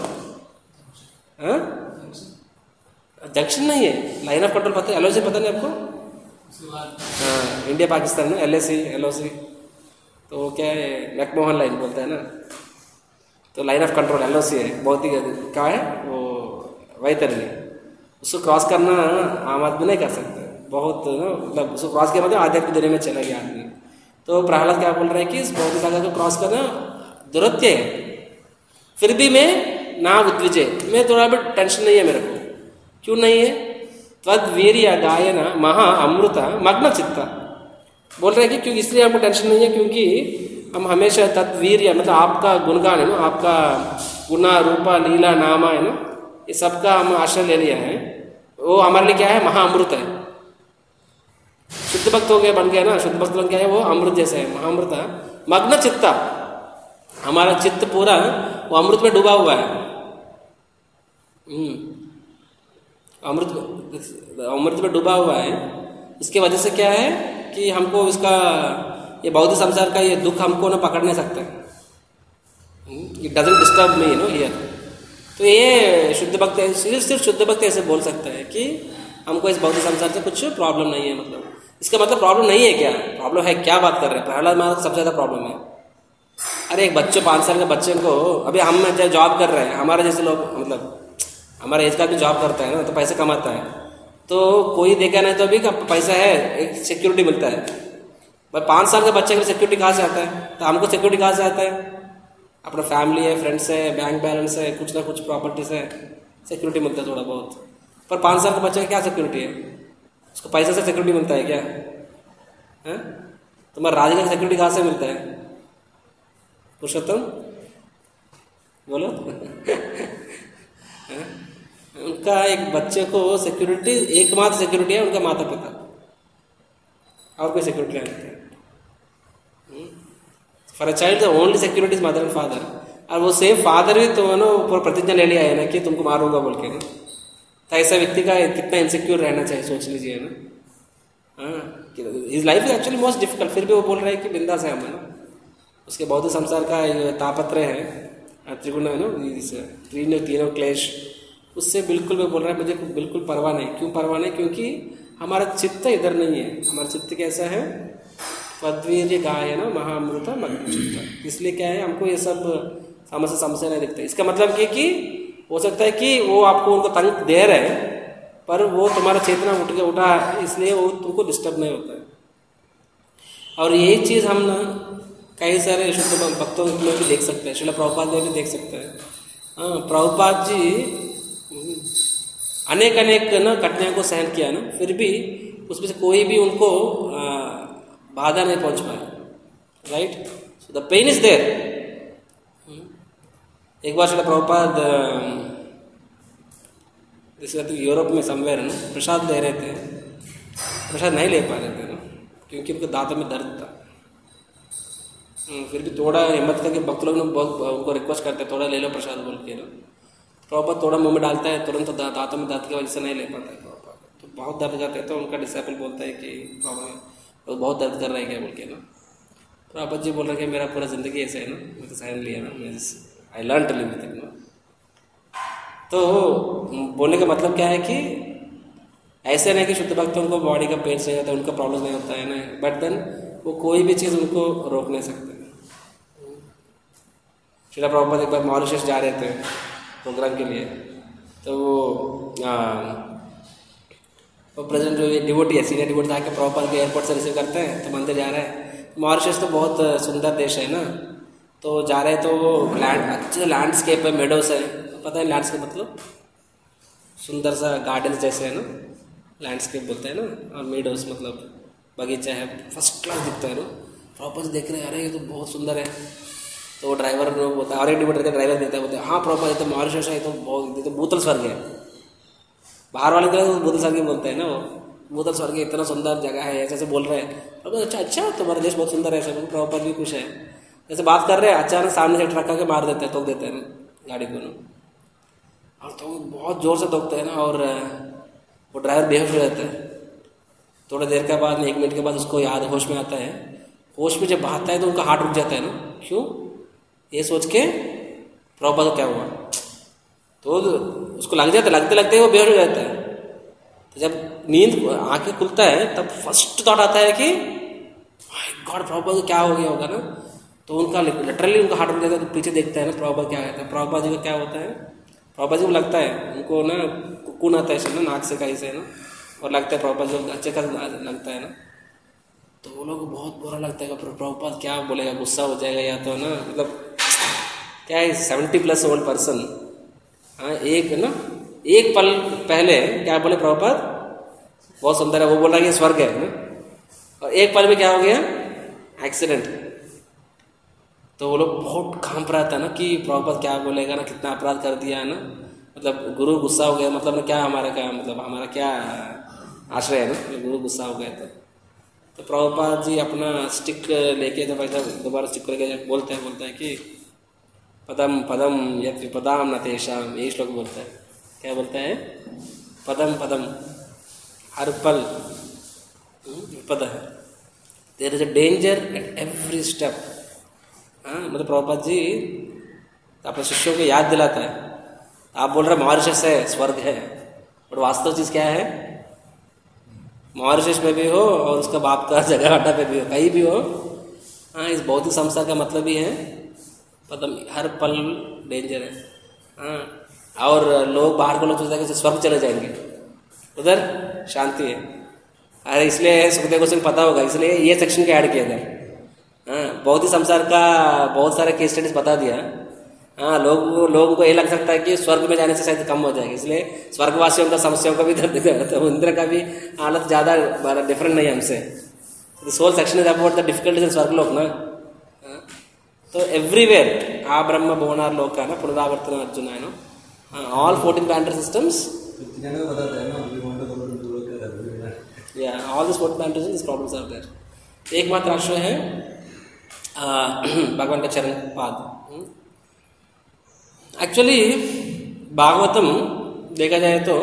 जंक्शन नहीं है, लाइन ऑफ कंट्रोल पता है, एल ओ सी पता नहीं आपको, हाँ इंडिया पाकिस्तान में L A C L O सी, तो वो क्या है मैकमोहन लाइन बोलता है ना, तो line of control L O C है, बहुत ही क्या है वो वैतरणी, उसको क्रॉस करना आम आदमी नहीं कर सकते, बहुत मतलब उसको क्रॉस किया मतलब आध्यात्मिक दुनिया में चला गया आदमी। तो प्रहलाद क्या बोल रहे हैं कि इस भौतिक सागर को क्रॉस करना दुरत्य है, फिर भी मैं ना उद्विजय, मैं थोड़ा भी टेंशन नहीं है मेरे को, क्यों नहीं है, तद्वीर्य गायन महा अमृत मग्न चित्ता। बोल रहे हैं कि क्योंकि इसलिए हमको टेंशन नहीं है क्योंकि हम हमेशा तद्वीर्य मतलब आपका गुणगान है ना, आपका गुना रूपा लीला नामा है ना, ये सबका हम आश्रय ले लिया है, वो हमारे लिए क्या है, महाअमृत है। शुद्ध भक्त हो गया, बन गया ना, शुद्ध भक्त बन गया है, वो अमृत जैसे है, महाअमृत मग्न चित्ता, हमारा चित्त पूरा वो अमृत में डूबा हुआ है। अमृत अमृत में डूबा हुआ है, इसके वजह से क्या है कि हमको इसका ये भौतिक संसार का ये दुख हमको ना पकड़ नहीं सकता, it doesn't disturb me no here. तो ये शुद्ध भक्त सिर्फ सिर्फ शुद्ध भक्त ऐसे बोल सकता है कि हमको इस भौतिक संसार से कुछ प्रॉब्लम नहीं है। मतलब इसका मतलब प्रॉब्लम नहीं है क्या, प्रॉब्लम है, क्या बात कर रहे हैं? प्रहलाद महाराज को सबसे ज़्यादा प्रॉब्लम है। अरे एक बच्चों पाँच साल के बच्चे को, अभी हम जब जॉब कर रहे हैं, हमारे जैसे लोग मतलब हमारे एज का भी जॉब करता है ना, तो पैसे कमाता है, तो कोई देखा नहीं तो अभी का पैसा है, एक सिक्योरिटी मिलता है। भाई पाँच साल के बच्चे को सिक्योरिटी कहाँ से आता है? तो हमको सिक्योरिटी कहाँ से आता है? अपना फैमिली है, फ्रेंड्स है, बैंक बैलेंस है, कुछ ना कुछ प्रॉपर्टीज है, सिक्योरिटी मिलता है थोड़ा बहुत। पर पाँच साल के बच्चे का क्या सिक्योरिटी है? उसको पैसे से सिक्योरिटी मिलता है क्या है? तुम्हारा राजा का सिक्योरिटी कहाँ से मिलता है? पुरुषोत्तम बोलो उनका एक बच्चे को सिक्योरिटी, एकमात्र सिक्योरिटी है उनका माता पिता, और कोई सिक्योरिटी नहीं है। For a child the only security is mother and father. और वो सेम फादर भी तो ना प्रतिज्ञा ले लिया है ना कि तुमको मारूंगा बोल के ना, तो ऐसा व्यक्ति का कितना इनसिक्योर रहना चाहिए, सोच लीजिए ना। हाँ, his life is actually most difficult, फिर भी वो बोल रहा है कि बिंदास है हम ना। उसके बौद्ध संसार का तापत्र है, त्रिगुण है ना, तीनों तीनों क्लेश, उससे बिल्कुल भी बोल रहा है मुझे बिल्कुल परवाह नहीं। क्यों परवाह नहीं? क्योंकि हमारा चित्त इधर नहीं है। हमारा चित्त कैसा है? त्वद्वीर्य गायन महामृत मग्न चित्त। इसलिए क्या है, हमको ये सब समस्या समस्या नहीं दिखते। इसका मतलब ये कि हो सकता है कि वो आपको उनको तंग दे रहे हैं, पर वो तुम्हारा चेतना उठ के उठा, इसलिए वो तुमको डिस्टर्ब नहीं होता है। और यही चीज़ हम ना कई सारे शुद्ध भक्तों में भी देख सकते हैं, श्रील प्रभुपाद में भी देख सकते हैं। हाँ, प्रभुपाद जी अनेक अनेक ना घटनाओं को सहन किया ना, फिर भी उसमें से कोई भी उनको बाधा नहीं पहुंच पाया। Right, so the pain is there. एक बार श्रील प्रभुपाद जैसे यूरोप में समवेयर ना प्रसाद ले रहे थे, प्रसाद नहीं ले पा रहे थे ना, क्योंकि उनके दांतों में दर्द था। फिर भी थोड़ा हिम्मत करके भक्त लोग बहुत उनको रिक्वेस्ट करते हैं, थोड़ा ले लो प्रसाद बोल के ना। प्रभुपाद थोड़ा मुंह में डालता है, तुरंत तो दांतों में दर्द की वजह से नहीं ले पाता है प्रभुपाद, तो बहुत दर्द करते हैं। तो उनका डिसाइपल बोलता है कि प्रभु बहुत दर्द कर रहा है क्या बोल के ना। प्रभुपाद जी बोल रहे हैं कि मेरा पूरा जिंदगी ऐसे है ना, मैं तो सहन लिया ना, मैं I learn to live with it ना। तो बोलने का मतलब क्या है कि ऐसे नहीं कि शुद्ध भक्तों को बॉडी का पेन सही होता है, उनका प्रॉब्लम नहीं होता है ना, बट देन वो कोई भी चीज़ उनको रोक नहीं सकते। श्रील प्रभुपाद एक बार मॉरिशस जा रहे थे प्रोग्राम के लिए, तो वो वो प्रेसिडेंट जो डिवोटी है, सीनियर डिवोटी आके प्रभुपाद के एयरपोर्ट से रिसीव करते हैं, तो मंदिर जा रहे हैं। मॉरिशस तो बहुत सुंदर देश है ना, तो जा रहे हैं तो वो लैंड अच्छे लैंडस्केप है, मेडोस है, पता है लैंडस्केप मतलब सुंदर सा गार्डन जैसे है ना, लैंडस्केप बोलते हैं ना, और मेडोस मतलब बगीचा है, फर्स्ट क्लास दिखता है ना। प्रॉपर देख रहे हैं, अरे ये तो बहुत सुंदर है। तो वो ड्राइवर बोलता है, और एक डिवोटी का ड्राइवर देता है, बोलते हैं हाँ प्रॉपर ये तो मॉरिशस है, तो बहुत ये तो भूतल स्वर्ग है। बाहर वाले तो भूतल स्वर्ग बोलते हैं ना, वो भूतल स्वर्ग इतना सुंदर जगह है, ऐसे ऐसे बोल रहे हैं। प्रॉपर अच्छा अच्छा तुम्हारा देश बहुत सुंदर है, ऐसे प्रॉपर भी खुश है, जैसे बात कर रहे हैं, अचानक सामने से ट्रक आके मार देते हैं, ठोक देते हैं गाड़ी को ना, और तो बहुत जोर से ठोकते हैं ना, और वो ड्राइवर बेहोश हो जाता है। थोड़ी देर के बाद, एक मिनट के बाद उसको याद होश में आता है। होश में जब आता है तो उनका हार्ट रुक जाता है ना, क्यों ये सोच के प्रॉपर तो क्या हुआ, तो उसको लग जाता है, लगते लगते वो बेहोश हो जाता है। तो जब नींद आंखें खुलता है तब फर्स्ट थॉट आता है कि गॉड प्रॉपर तो क्या हो गया होगा ना। तो उनका लिटरली उनका हार्ट रुक जाता है, तो पीछे देखता है ना प्रभुपाद क्या कहता है। प्रभुपाद जी का क्या होता है, प्रभुपाद जी को लगता है उनको ना कुन आता है ना नाक से कहीं से ना, और लगता है प्रभुपाद जी अच्छे का लगता है ना, तो वो लोग बहुत बुरा लगता है। प्रभुपाद क्या बोलेगा, गुस्सा हो जाएगा या तो ना, मतलब क्या है सेवेंटी प्लस ओल्ड पर्सन। हाँ, एक ना एक पल पहले क्या बोले प्रभुपाद, बहुत सुंदर है, वो बोल रहा है कि स्वर्ग है ना, और एक पल में क्या हो गया, एक्सीडेंट। तो वो लोग बहुत कांप रहा था ना कि प्रभुपाद क्या बोलेगा ना, कितना अपराध कर दिया है ना, मतलब गुरु गुस्सा हो गया, मतलब ना क्या हमारा क्या मतलब हमारा क्या आश्रय है ना, गुरु गुस्सा हो गया था। तो प्रभुपाद जी अपना स्टिक लेके जब ऐसा दोबारा स्टिक लेके बोलते हैं बोलते हैं कि पदम पदम यत् विपदाम न तेषाम, यही श्लोक बोलता है। क्या बोलता है, पदम पदम, हर पल विपद है। There is a danger at every step. हाँ, मतलब प्रभुपाद जी अपने शिष्यों को याद दिलाता है। आप बोल रहे मॉरिशस है स्वर्ग है, और वास्तव चीज क्या है? मॉरिशस में भी हो और उसका बाप का जगह अड्डा पे भी हो, कहीं भी हो। हाँ, इस भौतिक संसार का मतलब ही है पदम, हर पल डेंजर है। हाँ, और लोग बाहर को लोग सोचते हैं कि स्वर्ग चले जाएंगे, उधर शांति है। अरे इसलिए सुखदेव गोस्वामी पता होगा, इसलिए ये सेक्शन के ऐड किया था। हाँ, बहुत ही संसार का बहुत सारे केस स्टडीज बता दिया। हाँ, लोग लोगों को ये लग सकता है कि स्वर्ग में जाने से शायद कम हो जाएगी, इसलिए स्वर्गवासियों का समस्याओं का भी दर्द है, तो इंद्र का भी हालत ज्यादा डिफरेंट नहीं है हमसे। This whole section is about the difficulties in स्वर्गलोक ना। हाँ, तो एवरीवेयर आ ब्रह्म भुवनार लोक का ना पुनरावर्तन अर्जुन है ना, ऑल फोर्टीन प्लानेटरी सिस्टम्स, या all this fourteen planetary systems, this problems are there. एकमात्र आश्रय है भगवान का चरण पाद। एक्चुअली भागवतम देखा जाए तो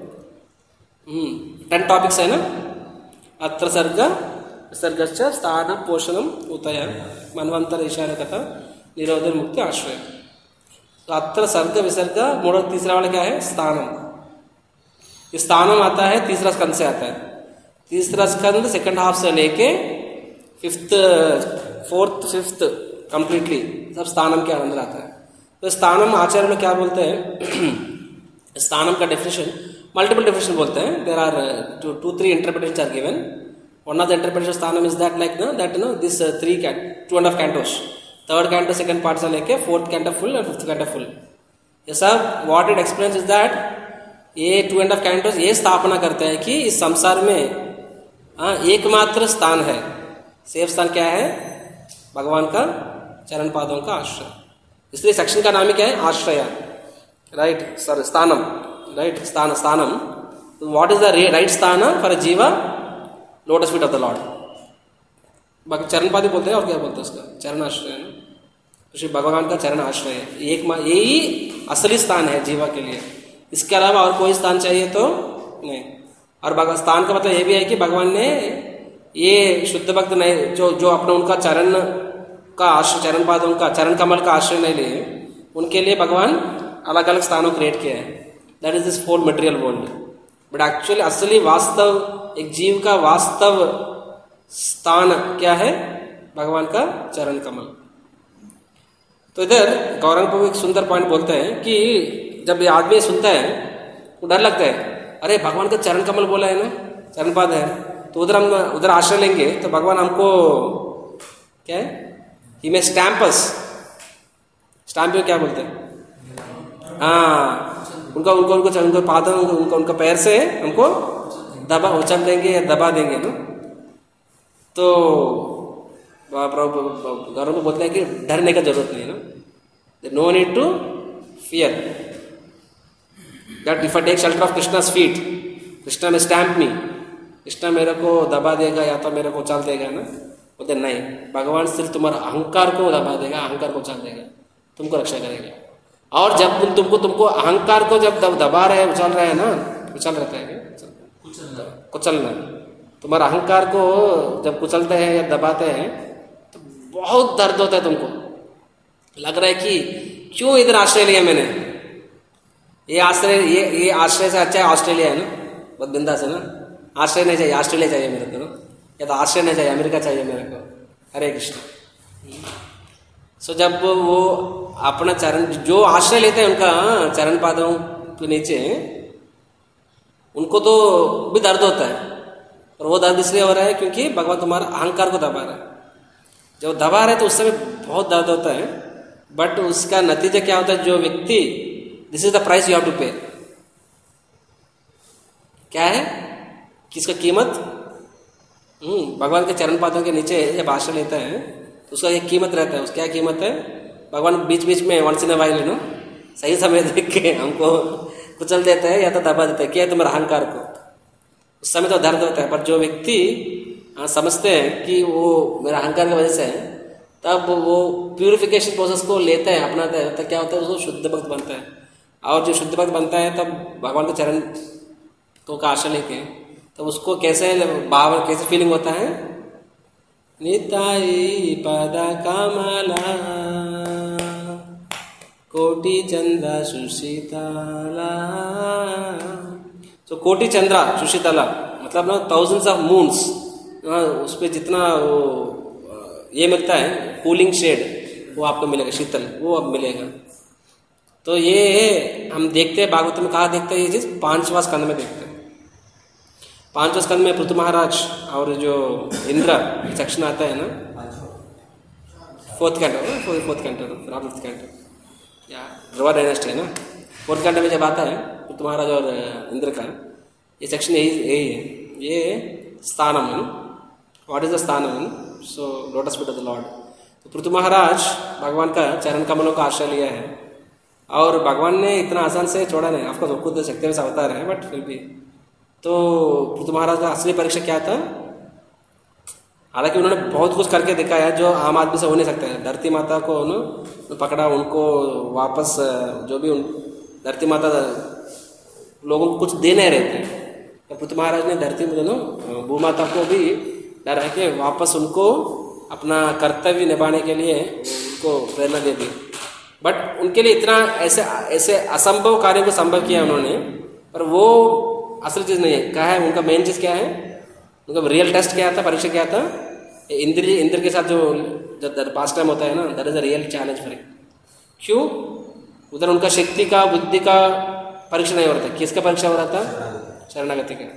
टेन टॉपिक्स है ना, अत्र सर्ग सर्गश्च स्थान पोषणम उतय मनवंतर ईशान कथा निरोध मुक्ति आश्रय। तो अत्र सर्ग विसर्ग मूड तीसरा वाला क्या है? स्थानम। स्थानम आता है तीसरा स्कंद से आता है। तीसरा स्कंद सेकंड हाफ से लेके फिफ्थ फोर्थ फिफ्थ कंप्लीटली सब स्थानम के अंदर आता है। तो स्थानम आचार्य लोग क्या बोलते हैं? स्थानम का डेफिनेशन मल्टीपल डेफिनेशन बोलते हैं। There are two two three interpretations are given. One of the interpretation स्थानम इज दैट लाइक ना that no this three cat two and half cantos, third canto second part से लेके fourth canto full और fifth canto full. ये सब what it explains is that ये two and half cantos ये स्थापना करते हैं कि इस संसार में हाँ एकमात्र स्थान है, सेफ स्थान क्या है? भगवान का चरण पादों का आश्रय। इसलिए सेक्शन का नाम ही क्या है? आश्रय, राइट सर, स्थानम, राइट स्थान स्थानम। व्हाट इज द राइट स्थान for a jiva? Lotus feet of the Lord. बाकी चरण पाद बोलते हैं, और क्या बोलते हैं उसका? चरण आश्रय है ना, तो श्री भगवान का चरण आश्रय है। एक यही असली स्थान है जीवा के लिए। इसके अलावा और कोई स्थान चाहिए तो नहीं। और स्थान का मतलब यह भी है कि भगवान ने ये शुद्ध भक्त नहीं जो जो अपना उनका चरण का आश्रय, चरण पाद उनका चरण कमल का आश्रय नहीं लिए, उनके लिए भगवान अलग अलग स्थानों क्रिएट किया है। That is this four material world. But actually असली वास्तव एक जीव का वास्तव स्थान क्या है? भगवान का चरण कमल। तो इधर गौरंग प्रभु एक सुंदर पॉइंट बोलते हैं कि जब ये आदमी सुनता है तो डर लगता है, अरे भगवान का चरण कमल बोला है ना, चरण पाद है, तो उधर हम उधर आश्रय लेंगे तो भगवान हमको क्या है? ही में स्टैम्पस, स्टैम्प में क्या बोलते हैं? हाँ, उनका उनको उनको उनको पादों उनको उनका पैर से हमको दबा उछल देंगे, दबा देंगे ना। तो गौरव में बोलते हैं कि डरने का जरूरत नहीं है ना, no need to fear that if I take shelter of Krishna's feet, Krishna में स्टैम्प मी, कृष्णा मेरे को दबा देगा या तो मेरे को उछाल देगा ना। बोलते नहीं, भगवान सिर्फ तुम्हारा अहंकार को दबा देगा, अहंकार को उछाल देगा, तुमको रक्षा करेगा। और जब तुम तुमको तुमको अहंकार को जब दबा रहे उछाल रहे हैं ना, उछल रहता है क्या? कुचलना। तुम्हारा अहंकार को जब कुचलते हैं या दबाते हैं तो बहुत दर्द होता है, तुमको लग रहा है कि क्यों इधर आश्रय लिया मैंने, ये आश्रय ये ये आश्रय से अच्छा है ऑस्ट्रेलिया है ना, बहुत बिंदास है ना। आश्रय नहीं चाहिए, ऑस्ट्रेलिया चाहिए मेरे को ना, या तो आश्रय नहीं चाहिए, अमेरिका चाहिए मेरे को। हरे कृष्ण। सो जब वो अपना चरण जो आश्रय लेते हैं उनका चरण पादों के नीचे, उनको तो भी दर्द होता है, और वो दर्द इसलिए हो रहा है क्योंकि भगवान तुम्हारा अहंकार को दबा रहा है। जब दबा रहे तो उस समय बहुत दर्द होता है, बट उसका नतीजा क्या होता है? जो व्यक्ति, this is the price you have to pay. क्या है? किसका कीमत? हम्म भगवान के चरण पादों के नीचे जब आश्रय लेता है तो उसका एक कीमत रहता है। उसका क्या कीमत है? भगवान बीच बीच में once in a while no सही समय देख के हमको कुचल देते हैं या तो दबा देते हैं। क्या है? तुम्हारा अहंकार को। उस समय तो दर्द होता है, पर जो व्यक्ति समझते हैं कि वो मेरा अहंकार की वजह से है, तब वो प्यूरिफिकेशन प्रोसेस को लेता है, अपनाता है, तो क्या होता है? उसको शुद्ध भक्त बनता है। और जो शुद्ध भक्त बनता है तब भगवान के चरण तो का आश्रय लेके, तो उसको कैसे भाव कैसे फीलिंग होता है, निताई पद कमला कोटि चंद्र सुशीतला। तो कोटि चंद्र सुशीतला मतलब ना थाउजेंड्स ऑफ मून्स, उस पर जितना वो ये मिलता है कूलिंग शेड वो आपको मिलेगा, शीतल वो अब मिलेगा। तो ये हम देखते हैं भागवत में, कहा देखते हैं ये चीज पांचवा स्कंद में देखते हैं। पांचवा स्कंद में पृथु महाराज और जो इंद्र सेक्शन आता है ना, fourth canto fourth canto fifth canto या ध्रुवा डायनेस्टी है ना, फोर्थ कैंटो में जब आता है पृथु महाराज और इंद्र का ये सेक्शन यही यही है, ये स्थानम है ना, व्हाट इज द स्थानम, so lotus feet of the Lord. तो पृथु महाराज भगवान का चरण कमलों का आश्रय लिया है और भगवान ने इतना आसान से छोड़ा नहीं, आपको खुद शक्ति में अवतार है बट फिर भी। तो पृथु महाराज का असली परीक्षा क्या था, हालांकि उन्होंने बहुत कुछ करके दिखाया जो आम आदमी से हो नहीं सकता है। धरती माता को उन्होंने पकड़ा, उनको वापस जो भी उन धरती माता लोगों को कुछ दे नहीं रहे थे, तो पृथु महाराज ने धरती में दोनों भूमाता को भी डरा के वापस उनको अपना कर्तव्य निभाने के लिए उनको प्रेरणा दे दी। बट उनके लिए इतना ऐसे ऐसे असंभव कार्यों को संभव किया उन्होंने, पर वो असल चीज नहीं है। क्या है उनका मेन चीज, क्या है उनका रियल टेस्ट क्या था, परीक्षा क्या था, इंद्र इंद्र के साथ जो पास्ट टाइम होता है ना, that is a real challenge for it. क्यों, उधर उनका शक्ति का बुद्धि का परीक्षा नहीं हो रहा था, किसका परीक्षा हो रहा था, शरणागति का।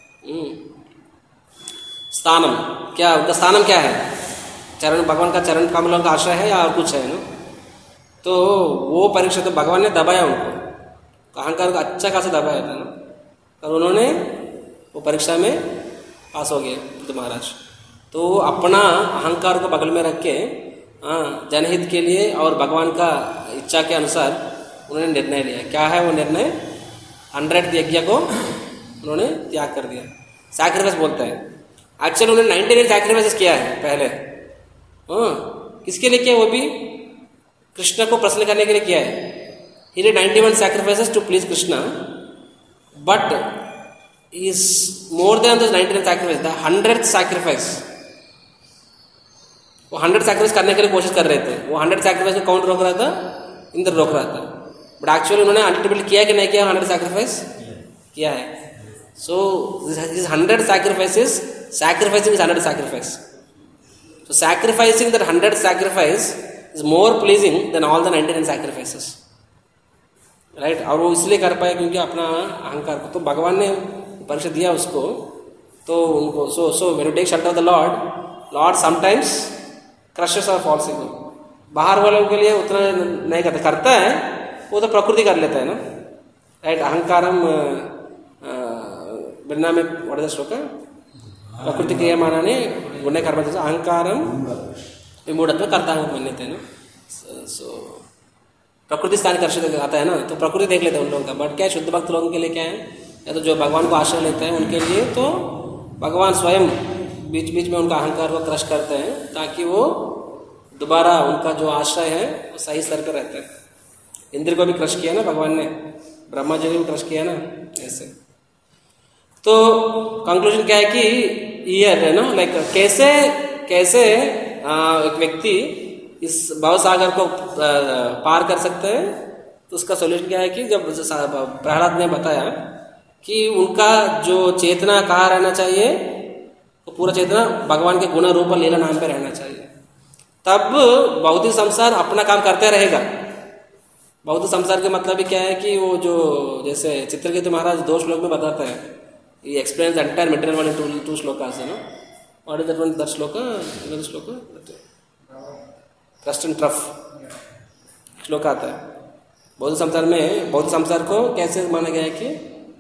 स्थानम क्या, उनका स्थानम क्या है, चरण भगवान का चरण कमलों का आश्रय है या और कुछ है ना। तो वो परीक्षा तो भगवान ने दबाया उनको, अहंकार को अच्छा खासा दबाया था ना, और उन्होंने वो परीक्षा में पास हो गए पृथु महाराज। तो अपना अहंकार को बगल में रख के हाँ जनहित के लिए और भगवान का इच्छा के अनुसार उन्होंने निर्णय लिया। क्या है वो निर्णय, हंड्रेड यज्ञ को उन्होंने त्याग कर दिया, सैक्रिफाइस बोलते हैं। एक्चुअली उन्होंने नाइनटी नाइन सैक्रिफाइसेस किया है पहले। हाँ किसके लिए किया, वो भी कृष्ण को प्रसन्न करने के लिए किया है। He did ninety one sacrifices to please Krishna, but is more than those ninety nine sacrifice, the hundredth sacrifice, वो हंड्रेड सैक्रिफाइस करने के लिए कोशिश कर रहे थे। वो हंड्रेड सैक्रिफाइस को कौन रोक रहा था, इंद्र रोक रहा था। बट एक्चुअली उन्होंने अल्टीमेटली किया कि नहीं किया, हंड्रेड सैक्रिफाइस किया है। So this hundred sacrifices, sacrificing is hundred sacrifice. So sacrificing that hundred sacrifice is more pleasing than all the ninety nine sacrifices. Right right? और वो इसलिए कर पाए क्योंकि अपना अहंकार को, तो भगवान ने परीक्षा दिया उसको, तो उनको so so when you take shelter of the Lord, Lord sometimes crushes our false ego. बाहर वालों के लिए उतना नहीं करता, करता है वो तो प्रकृति कर लेता है ना, राइट। अहंकारम बिना में व्हाट इज द श्लोक, प्रकृति क्रियमाणानि गुणे कर्म, अहंकारम विमूढ़त्व करता है मन्यते है ना। सो प्रकृति स्थान कर्षित आता है ना, तो प्रकृति देख लेते हैं उन लोगों का। बट क्या है, शुद्ध भक्त लोगों के लिए क्या है, या तो जो भगवान को आश्रय लेते हैं उनके लिए तो भगवान स्वयं बीच बीच में उनका अहंकार को क्रश करते हैं, ताकि वो दोबारा उनका जो आश्रय है वो सही स्तर पर रहता है। इंद्र को भी क्रश किया ना भगवान ने, ब्रह्मा जी को भी क्रश किया ना, ऐसे। तो कंक्लूजन क्या है कि ईयर है ना, लाइक कैसे कैसे आ, एक व्यक्ति इस भवसागर को पार कर सकते हैं। तो उसका सॉल्यूशन क्या है कि जब प्रहलाद ने बताया कि उनका जो चेतना कहाँ रहना चाहिए, तो पूरा चेतना भगवान के गुण रूप लीला नाम पे रहना चाहिए, तब भौतिक संसार अपना काम करते रहेगा। भौतिक संसार के मतलब भी क्या है कि वो जो जैसे चित्रकेतु महाराज दो श्लोक में बताता है, ये explain the entire material one two two श्लोकास है ना। What is that one, that श्लोक श्लोक ट्रस्ट एंड ट्रफ श्लोक आता है। बौद्ध संसार में बौद्ध संसार को कैसे माना गया है कि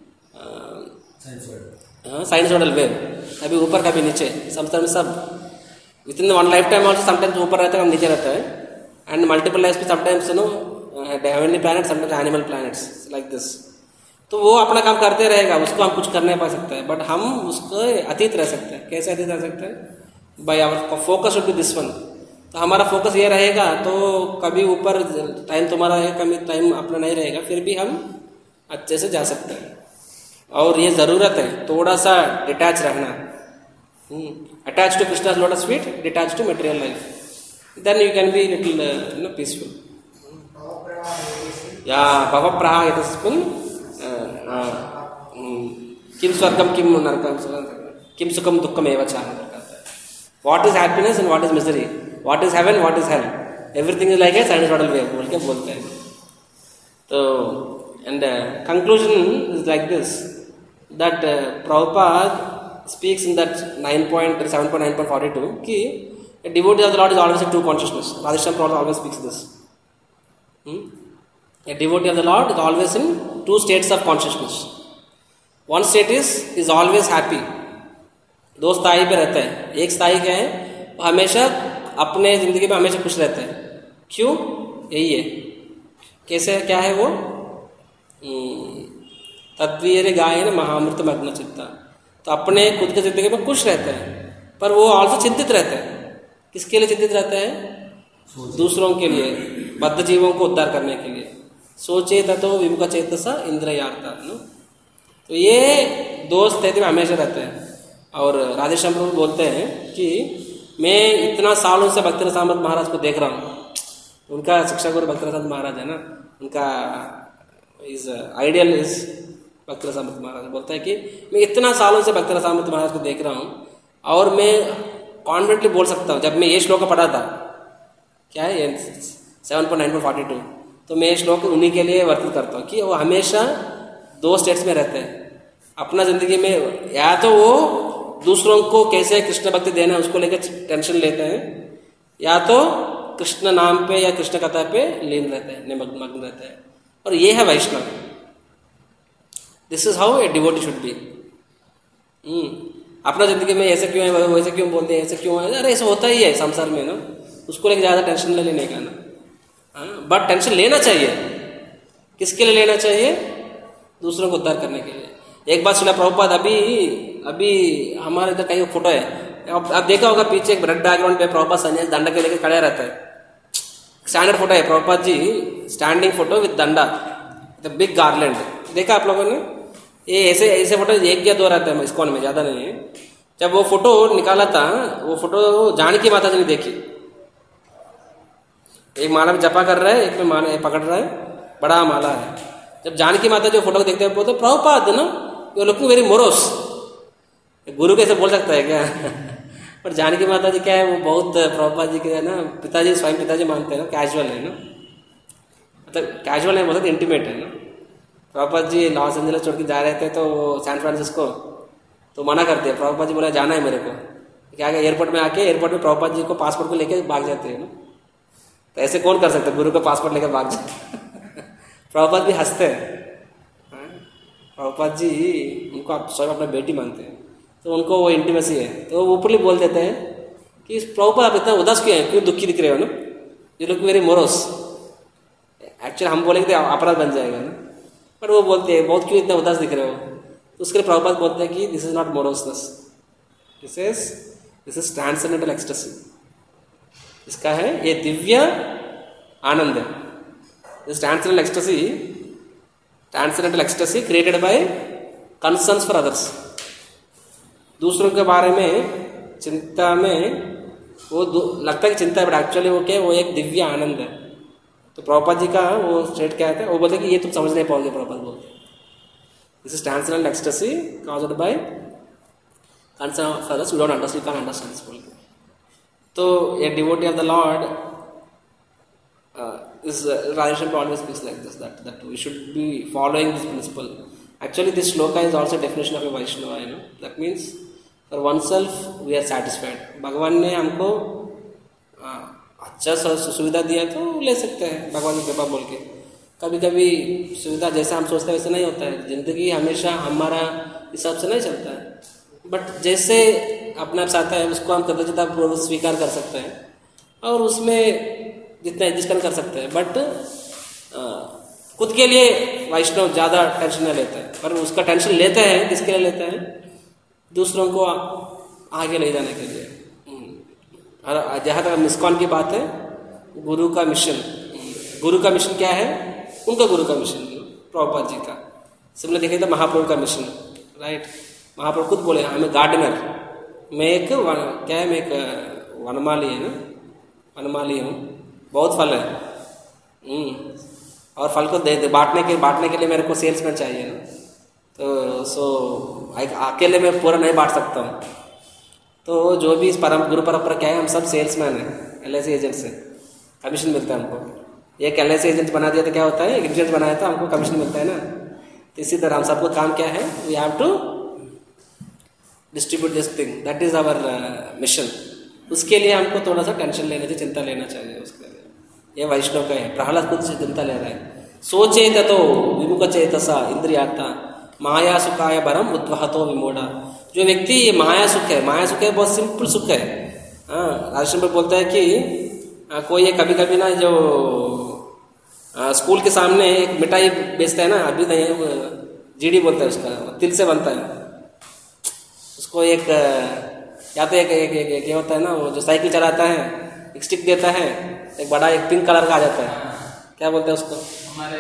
साइनसोइडल वेव, कभी ऊपर कभी नीचे संसार में सब with in one life time also sometimes ऊपर रहता है और नीचे रहता है, एंड मल्टीपल लाइफ में sometimes no heavenly planet, sometimes animal planets like this. तो वो अपना काम करते रहेगा, उसको हम कुछ कर नहीं पा सकते हैं, बट हम उसको अतीत रह सकते हैं। कैसे अतीत रह सकते हैं, by our focus should be this one. तो हमारा फोकस ये रहेगा तो कभी ऊपर टाइम तुम्हारा है, कभी टाइम अपना नहीं रहेगा, फिर भी हम अच्छे से जा सकते हैं। और ये ज़रूरत है थोड़ा सा डिटैच रहना, attach to Krishna's lotus feet, detach to material life, then you can be little you know peaceful. या भव प्रहा यतस्मिन् किम स्वर्गम किम नरकम किम सुखम दुखम एव च. What is happiness and what is misery, what is heaven what is hell, everything is like a sinusoidal wave बोल के बोलते हैं. तो and conclusion is like this, that uh, Prabhupada speaks in that nine point seven point nine point forty-two कि a devotee of the Lord is always in two consciousness. Radhesham Prabhupada always speaks this. Hmm? A devotee of the Lord is always in two states of consciousness. One state is is always happy. दो स्थाई पे रहता है. एक स्थाई क्या है, हमेशा अपने जिंदगी में हमेशा खुश रहता है. क्यों? यही है. कैसे, क्या है वो? तद्वीर गायन महामृत मग्न चित्ता. तो अपने खुद के जिंदगी में खुश रहता है, पर वो ऑल्सो चिंतित रहता है. किसके लिए चिंतित रहता है? दूसरों के लिए, बद्ध जीवों को उद्धार करने के लिए. सोचे ततो विमुख चेतसा इंद्रियार्था. तो ये दो स्थिति में हमेशा रहते हैं. और राधेश्याम प्रभु बोलते हैं कि मैं इतना सालों से भक्ति रसामृत महाराज को देख रहा हूँ. उनका शिक्षा गुरु भक्ति रसामृत महाराज है ना, उनका इज आइडियल इज भक्ति रसामृत महाराज. बोलता है कि मैं इतना सालों से भक्ति रसामृत महाराज को देख रहा हूँ और मैं कॉन्फिडेंटली बोल सकता हूँ, जब मैं ये श्लोक पढ़ा था, क्या है ये seven point nine point forty two, तो मैं ये श्लोक उन्हीं के लिए वर्तित करता हूँ कि वो हमेशा दो स्टेट्स में रहते हैं. अपना जिंदगी में या तो वो दूसरों को कैसे कृष्ण भक्ति देना है उसको लेकर टेंशन लेते हैं, या तो कृष्ण नाम पे या कृष्ण कथा पे लीन रहते हैं, निमग्न मग्न रहते हैं. और ये है Vaishnava. This is how a devotee should be. अपना जिंदगी में ऐसे क्यों है, वैसे क्यों बोलते हैं, ऐसे क्यों है, अरे ऐसा होता ही है संसार में ना, उसको लेकर ज्यादा टेंशन ले लेने का ना. बट टेंशन लेना चाहिए. किसके लिए लेना चाहिए? दूसरों को उद्धार करने के लिए. एक बात सुना प्रभुपाद, अभी अभी हमारे इधर कहीं फोटो है, अब आप देखा होगा पीछे एक रेड बैकग्राउंड पे प्रभुपाद संन्यास दंडा के लेकर खड़ा रहता है. स्टैंडर्ड फोटो है Prabhupada ji, standing photo with danda, the big garland. देखा आप लोगों ने? ये ऐसे ऐसे फोटो एक या दो रहता है इस्कॉन में, ज्यादा नहीं है. जब वो फोटो निकाला था, वो फोटो जानकी माता जी ने देखी. एक माला में जपा कर रहा है, एक में माला पकड़ रहा है, बड़ा माला है. जब जानकी माता जो फोटो को देखते हैं बोलते प्रभुपाद ना, you are looking very morose. गुरु कैसे बोल सकता है क्या? पर जानकी माता जी क्या है, वो बहुत प्रभुपाद जी के है ना, पिताजी स्वयं पिताजी मानते हैं ना, कैजुअल है ना, मतलब कैजुअल है, बहुत इंटीमेट है ना. प्रभुपाद जी लॉस एंजलिस छोड़ के जा रहे थे तो सैन फ्रांसिस्को, तो मना करते हैं. प्रभुपाद जी बोला जाना है मेरे को, क्या एयरपोर्ट में आके एयरपोर्ट में प्रभुपाद जी को पासपोर्ट को लेकर भाग जाते हैं ना. तो ऐसे कौन कर सकता है, गुरु को पासपोर्ट लेकर भाग जाए. प्रभुपाद भी हंसते हैं. प्रभुपाद जी उनको आप स्वयं अपना बेटी मानते हैं, तो उनको वो इंटीमेसी है, तो वो ऊपरली बोल देते हैं कि प्रभुपाद आप इतना उदास क्यों है, क्यों दुखी दिख रहे हो ना, you look very morose. Actually हम बोलेंगे तो अपराध बन जाएगा ना, पर वो बोलते हैं बहुत क्यों इतना उदास दिख रहे हो. तो उसके लिए प्रभुपाद बोलते हैं कि this is not moroseness, this is this is transcendental ecstasy. इसका है ये दिव्य आनंद है. This transcendental ecstasy, transcendental ecstasy created by concerns for others. दूसरों के बारे में चिंता में वो लगता है कि चिंता है, बट एक्चुअली वो क्या, वो एक दिव्य आनंद है. तो प्रभुपाद जी का वो स्टेट क्या है, वो बोलते कि ये तुम समझ नहीं पाओगे. प्रभुपाद बोलते this is transcendental ecstasy caused by concern for others, you don't understand, you can't understand this बोलते. तो a devotee of the lord is uh, Radhesham always speaks like this, that that we should be following this principle. Actually this shloka is also a definition of a Vaishnava, you know. That means for oneself we are satisfied. भगवान ने हमको अच्छा सुविधा दिया तो ले सकते हैं भगवान की कृपा बोल के. कभी कभी सुविधा जैसा हम सोचते हैं वैसे नहीं होता है. जिंदगी हमेशा हमारा हिसाब से नहीं चलता है, बट जैसे अपने आप आता है उसको हम कृतज्ञता पूर्वक स्वीकार कर सकते हैं और उसमें जितना एडजस्ट कर सकते हैं. बट खुद के लिए वैष्णव ज़्यादा टेंशन नहीं लेते हैं, पर उसका टेंशन लेते हैं. किसके लिए लेते हैं? दूसरों को आगे ले जाने के लिए. जहाँ तक मिस्कॉन की बात है, गुरु का मिशन, गुरु का मिशन क्या है? उनका गुरु का मिशन प्रभुपाद जी का सिमिलर देखें तो महाप्रभु का मिशन, राइट। महाप्रभु खुद बोले आई एम ए गार्डनर, मैं एक वन, क्या है, मैं एक वनमाली है ना, वनमाली हूँ, बहुत फल है, और फल को दे, दे बांटने के बांटने के लिए मेरे को सेल्समैन चाहिए ना, तो सो अकेले मैं पूरा नहीं बांट सकता हूँ। तो जो भी इस परम गुरु परंपरा क्या है, हम सब सेल्समैन हैं, एल आई सी एजेंट से कमीशन मिलता है हमको। एक एल आई सी एजेंट बना दिया तो क्या होता है, एक इंश्योरेंस बनाया तो हमको कमीशन मिलता है ना। तो इसी तरह हम सबको काम क्या है, we have to distribute this thing, that is our mission. उसके लिए हमको थोड़ा सा टेंशन लेना चाहिए, चिंता लेना चाहिए उसके लिए। ये वैष्णव का है, प्रहलाद खुद से चिंता ले रहा है। सोचेत तो विमुख चेतसा इंद्रियाता माया सुखाय बरम उद्वहतो विमोड़ा। जो व्यक्ति ये माया सुख है, माया सुख है बहुत सिंपल सुख है। हाँ, राजस्थान पर बोलता है कि आ, कोई कभी कभी ना जो आ, स्कूल के सामने एक मिठाई बेचता है ना, अभी नहीं जीडी बोलता है उसका, तिल से बनता है उसको। एक या तो एक एक एक क्या होता है ना, वो जो साइकिल चलाता है एक स्टिक देता है, एक बड़ा एक पिंक कलर का आ जाता है, क्या बोलते हैं उसको, हमारे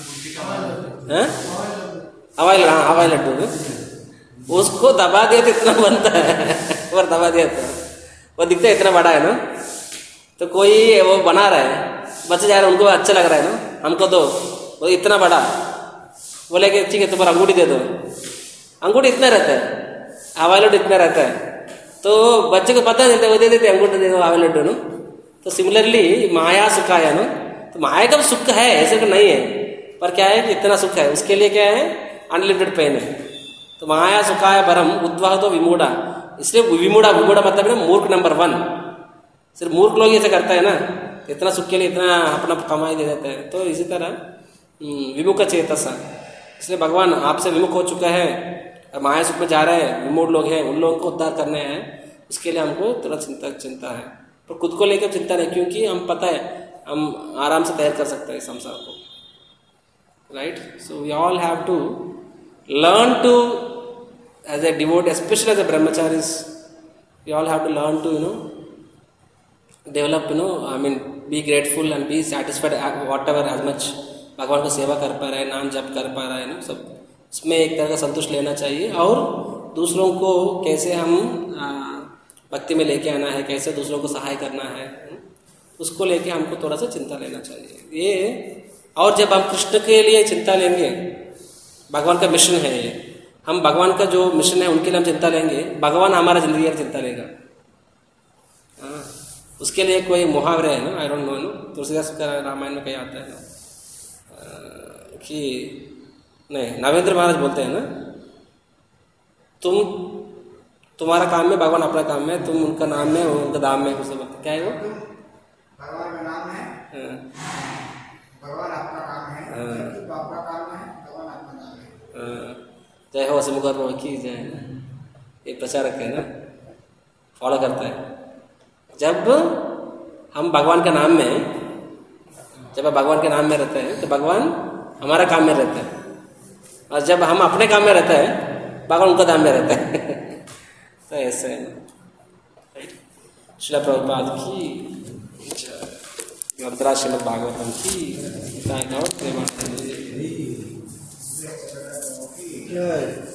हवाई, हाँ हवाई लड्डू। उसको दबा दिया तो इतना बनता है और दबा दिया तो वो दिखता है इतना बड़ा है ना। तो कोई वो बना रहा है, बच्चे जा रहे हैं, उनको अच्छा लग रहा है ना, हमको दो, वो इतना बड़ा बोले कि ठीक है तुम्हारा अंगूठी दे दो, अंगूठी इतना रहता है, हवाई लड्डू इतना रहता है। तो बच्चे को पता नहीं, वो दे देते अंगूठी दे दो हवाई लड्डू ना। तो सिमिलरली माया सुखाया ना, तो माया का सुख है, ऐसे तो नहीं है, पर क्या है कि इतना सुख है, उसके लिए क्या है अनलिमिटेड पेन है। तो माया सुखाय परम उद्वह तो विमूढ़ा, इसलिए विमूढ़ा, विमूढ़ा मतलब है मूर्ख नंबर वन। सिर्फ मूर्ख लोग ऐसे करता है ना, इतना सुख के लिए इतना अपना कमाई दे देता है। तो इसी तरह विमुख चेतसा, इसलिए भगवान आपसे विमुख हो चुका है और माया सुख में जा रहे हैं, विमूढ़ लोग हैं, उन लोगों को उद्धार करने हैं, उसके लिए हमको थोड़ा चिंता चिंता है। पर खुद को लेकर चिंता नहीं, क्योंकि हम पता है हम आराम से तैयार कर सकते हैं इस संसार को, right. So we all have to learn to, as a devotee, especially as a brahmacharis, we all have to learn to, you know, develop, you know, I mean, be grateful and be satisfied whatever, as much भगवान को सेवा कर पा रहा है, नाम जप कर पा रहा है ना, सब उसमें एक तरह का संतुष्ट लेना चाहिए। और दूसरों को कैसे हम भक्ति में लेके आना है, कैसे दूसरों को सहाय करना है, उसको लेके हमको थोड़ा सा चिंता लेना चाहिए ये। और जब हम कृष्ण के लिए चिंता लेंगे, भगवान का मिशन है ये, हम भगवान का जो मिशन है उनके लिए हम चिंता लेंगे, भगवान हमारा जिंदगी की चिंता लेगा। हाँ, उसके लिए कोई मुहावरे है ना, I don't know, no Tulsidas का रामायण में कहीं आता है ना कि नहीं, नवेंद्र महाराज बोलते हैं ना, तुम तुम्हारा काम में, भगवान अपना काम में, तुम उनका नाम में, उनका दाम में, कुछ बोलते क्या है वो, भगवान का नाम है, भगवान अपना काम है, अपना काम है, जय हो सिमुखर की जय, एक प्रचारक है ना, फॉलो करता है। जब हम भगवान के नाम में, जब हम भगवान के नाम में रहते हैं तो भगवान हमारा काम में रहता है, और जब हम अपने काम में रहते हैं भगवान उनका काम में रहता है। तो ऐसे है ना। श्रील प्रभुपाद की जय, श्रीमद् भागवतम की, प्रेमानंद। Good.